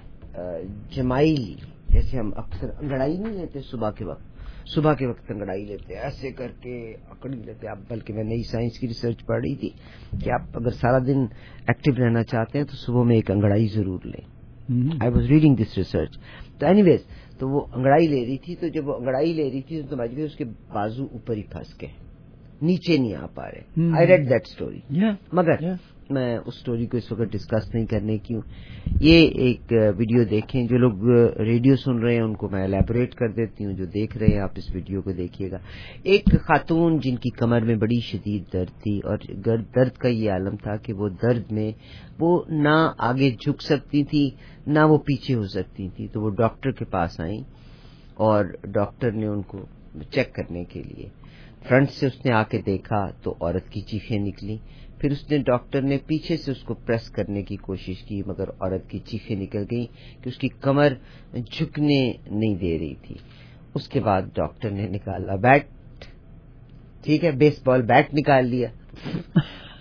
جمائی لی, جیسے ہم اکثر انگڑائی نہیں لیتے صبح کے وقت, صبح کے وقت انگڑائی لیتے ایسے کر کے اکڑی لیتے. اب بلکہ میں نئی سائنس کی ریسرچ پڑھ رہی تھی کہ آپ اگر سارا دن ایکٹیو رہنا چاہتے ہیں تو صبح میں ایک انگڑائی ضرور لیں. I was reading this research. تو اینی ویز تو وہ انگڑائی لے رہی تھی, تو جب وہ انگڑائی لے رہی تھی تو سمجھ گئے اس کے بازو اوپر ہی پھنس گئے, نیچے نہیں آ پا رہے. آئی ریڈ دیٹ اسٹوری, مگر میں اس اسٹوری کو اس وقت ڈسکس نہیں کرنے کی ہوں. یہ ایک ویڈیو دیکھیں, جو لوگ ریڈیو سن رہے ہیں ان کو میں الیبوریٹ کر دیتی ہوں, جو دیکھ رہے ہیں آپ اس ویڈیو کو دیکھیے گا. ایک خاتون جن کی کمر میں بڑی شدید درد تھی, اور درد کا یہ عالم تھا کہ وہ درد میں وہ نہ آگے جھک سکتی تھی نہ وہ پیچھے ہو سکتی تھی. تو وہ ڈاکٹر کے پاس آئیں, اور ڈاکٹر نے ان کو چیک کرنے کے لیے فرنٹ سے اس نے آ کے دیکھا تو عورت کی چیخیں نکلی. پھر اس نے ڈاکٹر نے پیچھے سے اس کو پریس کرنے کی کوشش کی, مگر عورت کی چیخیں نکل گئیں کہ اس کی کمر جھکنے نہیں دے رہی تھی. اس کے بعد ڈاکٹر نے نکالا بیٹ, ٹھیک ہے, بیس بال بیٹ نکال لیا.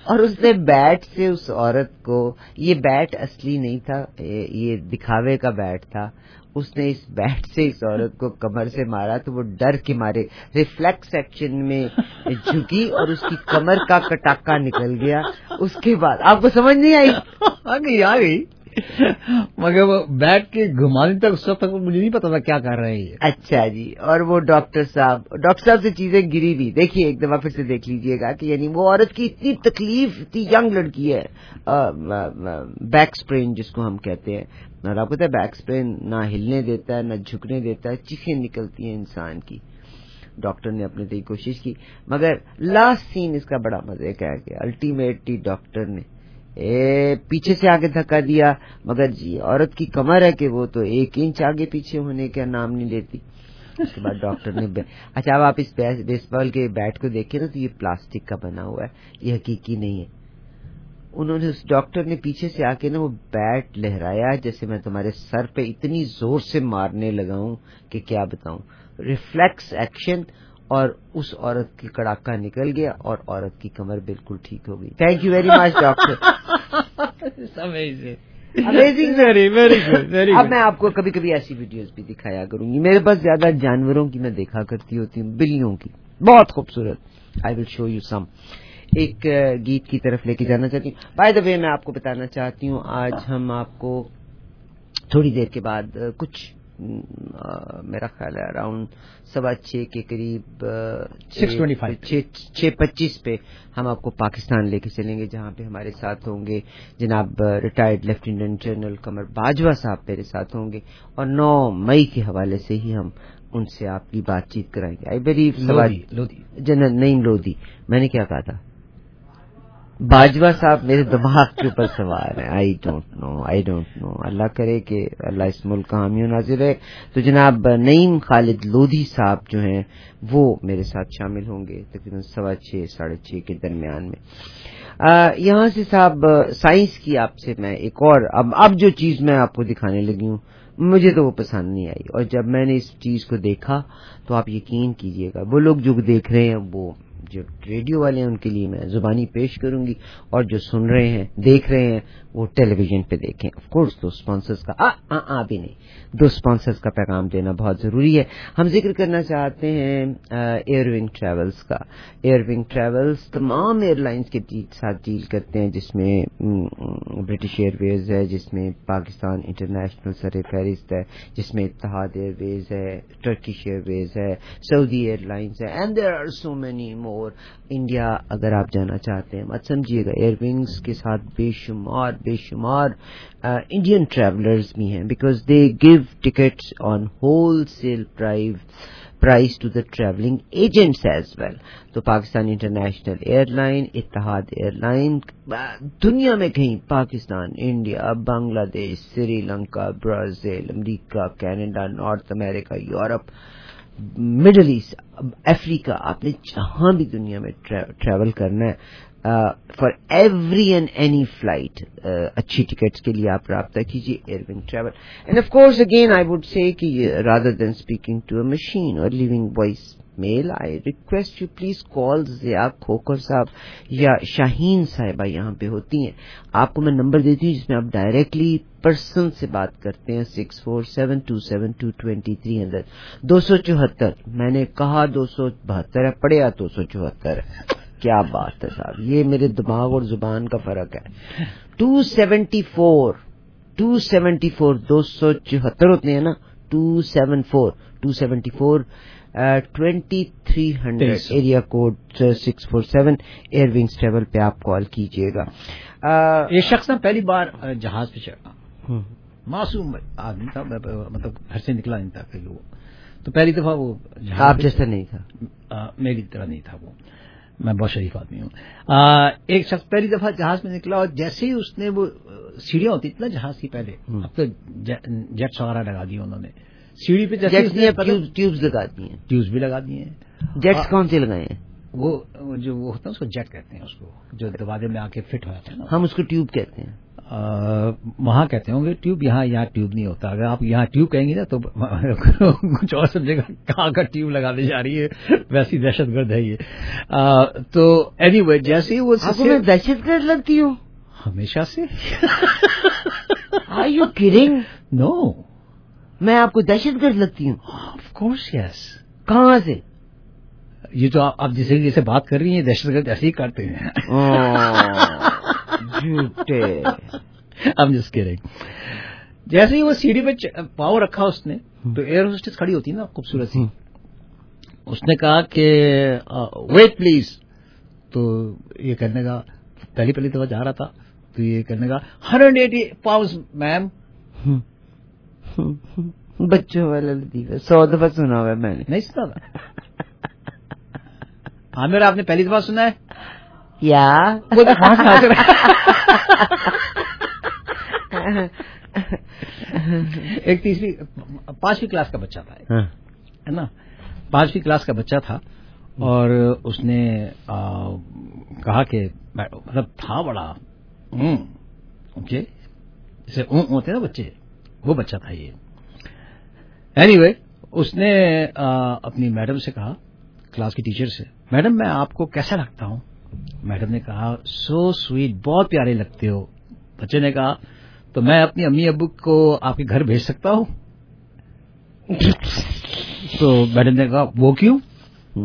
اور اس نے بیٹ سے اس عورت کو, یہ بیٹ اصلی نہیں تھا, یہ دکھاوے کا بیٹ تھا, اس نے اس بیٹ سے اس عورت کو کمر سے مارا تو وہ ڈر کے مارے ریفلیکس ایکشن میں جھکی اور اس کی کمر کا کٹاکا نکل گیا. اس کے بعد آپ کو سمجھ نہیں آئی؟ آگئی آ گئی, مگر وہ بیٹھ کے گھمانے تک اس وقت تک مجھے نہیں پتا تھا کیا کر رہے ہیں. اچھا جی, اور وہ ڈاکٹر صاحب ڈاکٹر صاحب سے چیزیں گری بھی. دیکھیے ایک دفعہ پھر سے دیکھ لیجئے گا کہ یعنی وہ عورت کی اتنی تکلیف, اتنی ینگ لڑکی ہے, بیک اسپرین جس کو ہم کہتے ہیں, اور آپ کو پتا ہے بیک اسپرین نہ ہلنے دیتا ہے نہ جھکنے دیتا ہے, چیخیں نکلتی ہیں انسان کی. ڈاکٹر نے اپنے طریقے کوشش کی, مگر لاسٹ سین اس کا بڑا مزے کا ہے کہ الٹیمیٹلی ڈاکٹر نے اے پیچھے سے آگے دھکا دیا, مگر جی عورت کی کمر ہے کہ وہ تو ایک انچ آگے پیچھے ہونے کا نام نہیں لیتی. اس کے بعد ڈاکٹر نے اچھا اب آپ اس بیس بال کے بیٹ کو دیکھیں نا تو یہ پلاسٹک کا بنا ہوا ہے, یہ حقیقی نہیں ہے. انہوں نے اس ڈاکٹر نے پیچھے سے آ کے نا وہ بیٹ لہرایا جیسے میں تمہارے سر پہ اتنی زور سے مارنے لگا ہوں کہ کیا بتاؤں. ریفلیکس ایکشن, اور اس عورت کی کڑاکا نکل گیا اور عورت کی کمر بالکل ٹھیک ہو گئی. Thank you very much doctor. اب میں آپ کو کبھی کبھی ایسی ویڈیوز بھی دکھایا کروں گی. میرے پاس زیادہ جانوروں کی میں دیکھا کرتی ہوتی ہوں, بلیوں کی, بہت خوبصورت. I will show you some. ایک گیت کی طرف لے کے جانا چاہتی ہوں. بائی دا وے میں آپ کو بتانا چاہتی ہوں آج ہم آپ کو تھوڑی دیر کے بعد کچھ میرا خیال ہے اراؤنڈ سوا چھ کے قریب چھ پچیس پہ ہم آپ کو پاکستان لے کے چلیں گے, جہاں پہ ہمارے ساتھ ہوں گے جناب retired lieutenant general Qamar Bajwa صاحب میرے ساتھ ہوں گے, اور نو مئی کے حوالے سے ہی ہم ان سے آپ کی بات چیت کرائیں گے. I believe general Naeem Lodhi, میں نے کیا کہا تھا, باجوہ صاحب میرے دماغ کے اوپر سوار ہیں. I don't know I don't know اللہ کرے کہ اللہ اس ملک کا حامی و ناصر ہے. تو جناب نعیم خالد لودھی صاحب جو ہیں وہ میرے ساتھ شامل ہوں گے تقریباً سوا چھ ساڑھے چھ کے درمیان میں. یہاں سے صاحب سائنس کی آپ سے میں ایک اور اب اب جو چیز میں آپ کو دکھانے لگی ہوں مجھے تو وہ پسند نہیں آئی, اور جب میں نے اس چیز کو دیکھا تو آپ یقین کیجئے گا وہ لوگ جو دیکھ رہے ہیں, وہ جو ریڈیو والے ہیں ان کے لیے میں زبانی پیش کروں گی, اور جو سن رہے ہیں دیکھ رہے ہیں وہ ٹیلی ویژن پہ دیکھیں. آف کورس دو سپانسرز کا آ آ بھی نہیں دو سپانسرز کا پیغام دینا بہت ضروری ہے. ہم ذکر کرنا چاہتے ہیں ایئر ونگ ٹریولز کا. ایئر ونگ ٹریولز تمام ایئر لائنز کے ساتھ ڈیل کرتے ہیں, جس میں برٹش ایئر ویز ہے, جس میں پاکستان انٹرنیشنل سر فہرست ہے, جس میں اتحاد ایئر ویز ہے, ٹرکش ایئر ویز ہے, سعودی ایئر لائنز ہے, and there are so many more. India اگر آپ جانا چاہتے ہیں مت سمجھیے گا, ایئر ونگز کے ساتھ بے شمار بے شمار انڈین ٹریولرز بھی ہیں, because they give tickets on wholesale price to the travelling agents as well. تو Pakistan international airline, Etihad airline, دنیا میں کہیں Pakistan, India, Bangladesh, Sri Lanka, Brazil, امریکہ, Canada, north America, Europe, middle east, افریقہ, آپ نے جہاں بھی دنیا میں ٹریول کرنا ہے, for every and any flight اچھی ٹکٹس کے لیے آپ رابطہ کیجیے air wing travel. And of course again I would say کہ rather than speaking to a machine or leaving voicemail, I request you please call Zia Khokhar صاحب یا شاہین صاحبہ یہاں پہ ہوتی ہیں. آپ کو میں نمبر دیتی ہوں جس میں آپ ڈائریکٹلی پرسن سے بات کرتے ہیں, six four seven two seven two twenty three hundred دو سو چوہتر. میں نے کہا دو سو بہتر ہے, پڑھیا دو سو چوہتر ہے. کیا بات ہے صاحب, یہ میرے دماغ اور زبان کا فرق ہے. Two seventy four two seventy four دو سو چوہتر ہوتے ہیں نا, two seven four two seventy four twenty three hundred area code six four seven air wings travel پہ آپ کال کیجیے گا. یہ شخص نا پہلی بار جہاز پہ چڑھا, معصوم آدمی تھا, مطلب گھر سے نکلا نہیں تھا کہ وہ, تو پہلی دفعہ وہ آپ جیسا نہیں تھا, میری طرح نہیں تھا وہ, میں بہت شریف آدمی ہوں. ایک شخص پہلی دفعہ جہاز میں نکلا اور جیسے ہی اس نے وہ سیڑھیاں ہوتی تھی نا جہاز کی پہلے, اب تو جیٹس وغیرہ لگا دیے انہوں نے سیڑھی پہ, جیسے ٹیوبز لگا دی ہیں, ٹیوبز بھی لگا دیے ہیں. جیٹس کون سے لگائے ہیں؟ وہ جو وہ ہوتا ہے اس کو جیٹ کہتے ہیں, اس کو جو دروازے میں آ کے فٹ ہو جاتا ہے نا, ہم اس کو ٹیوب کہتے ہیں. वहां कहते होंगे ट्यूब, यहाँ यहाँ ट्यूब नहीं होता. अगर आप यहाँ ट्यूब कहेंगे ना तो कुछ और समझेगा कहाँ का ट्यूब लगाने जा रही है, वैसी दहशतगर्द है ये. आ, तो एनीवे anyway, जैसे ही वो आपको मैं दहशतगर्द लगती हूँ हमेशा से. Are you kidding? No. मैं आपको दहशतगर्द लगती हूँ? Of course yes. कहाँ से? ये जो आप, आप जिसे जैसे बात कर रही हैं दहशतगर्द ऐसे ही करते हैं. झूठे. I'm just kidding. जैसे ही वो सीढ़ी पे पाँव रखा उसने, तो एयर होस्टेस खड़ी होती है ना खूबसूरत सी, उसने कहा कि वेट प्लीज. तो ये करने का पहली पहली दफा जा रहा था, तो ये करने का हंड्रेड एटी पाउंड्स मैम. बच्चों वाला लतीफा सौ दफा सुना हुआ है मैंने. नहीं सुना था? हाँ मेरा आपने पहली दफा सुना है या वो तो वहां से हाजिर एक तीसरी पांचवी क्लास का बच्चा था, हाँ. है ना, पांचवी क्लास का बच्चा था और उसने आ, कहा कि मतलब था बड़ा ओके जैसे ऊँ होते हैं ना बच्चे, वो बच्चा था ये. एनीवे anyway, उसने आ, अपनी मैडम से कहा, क्लास की टीचर से, मैडम मैं आपको कैसा लगता हूँ? मैडम ने कहा सो स्वीट, बहुत प्यारे लगते हो. बच्चे ने कहा तो मैं अपनी अम्मी अब्बू को आपके घर भेज सकता हूँ? तो मैडम ने कहा वो क्यों?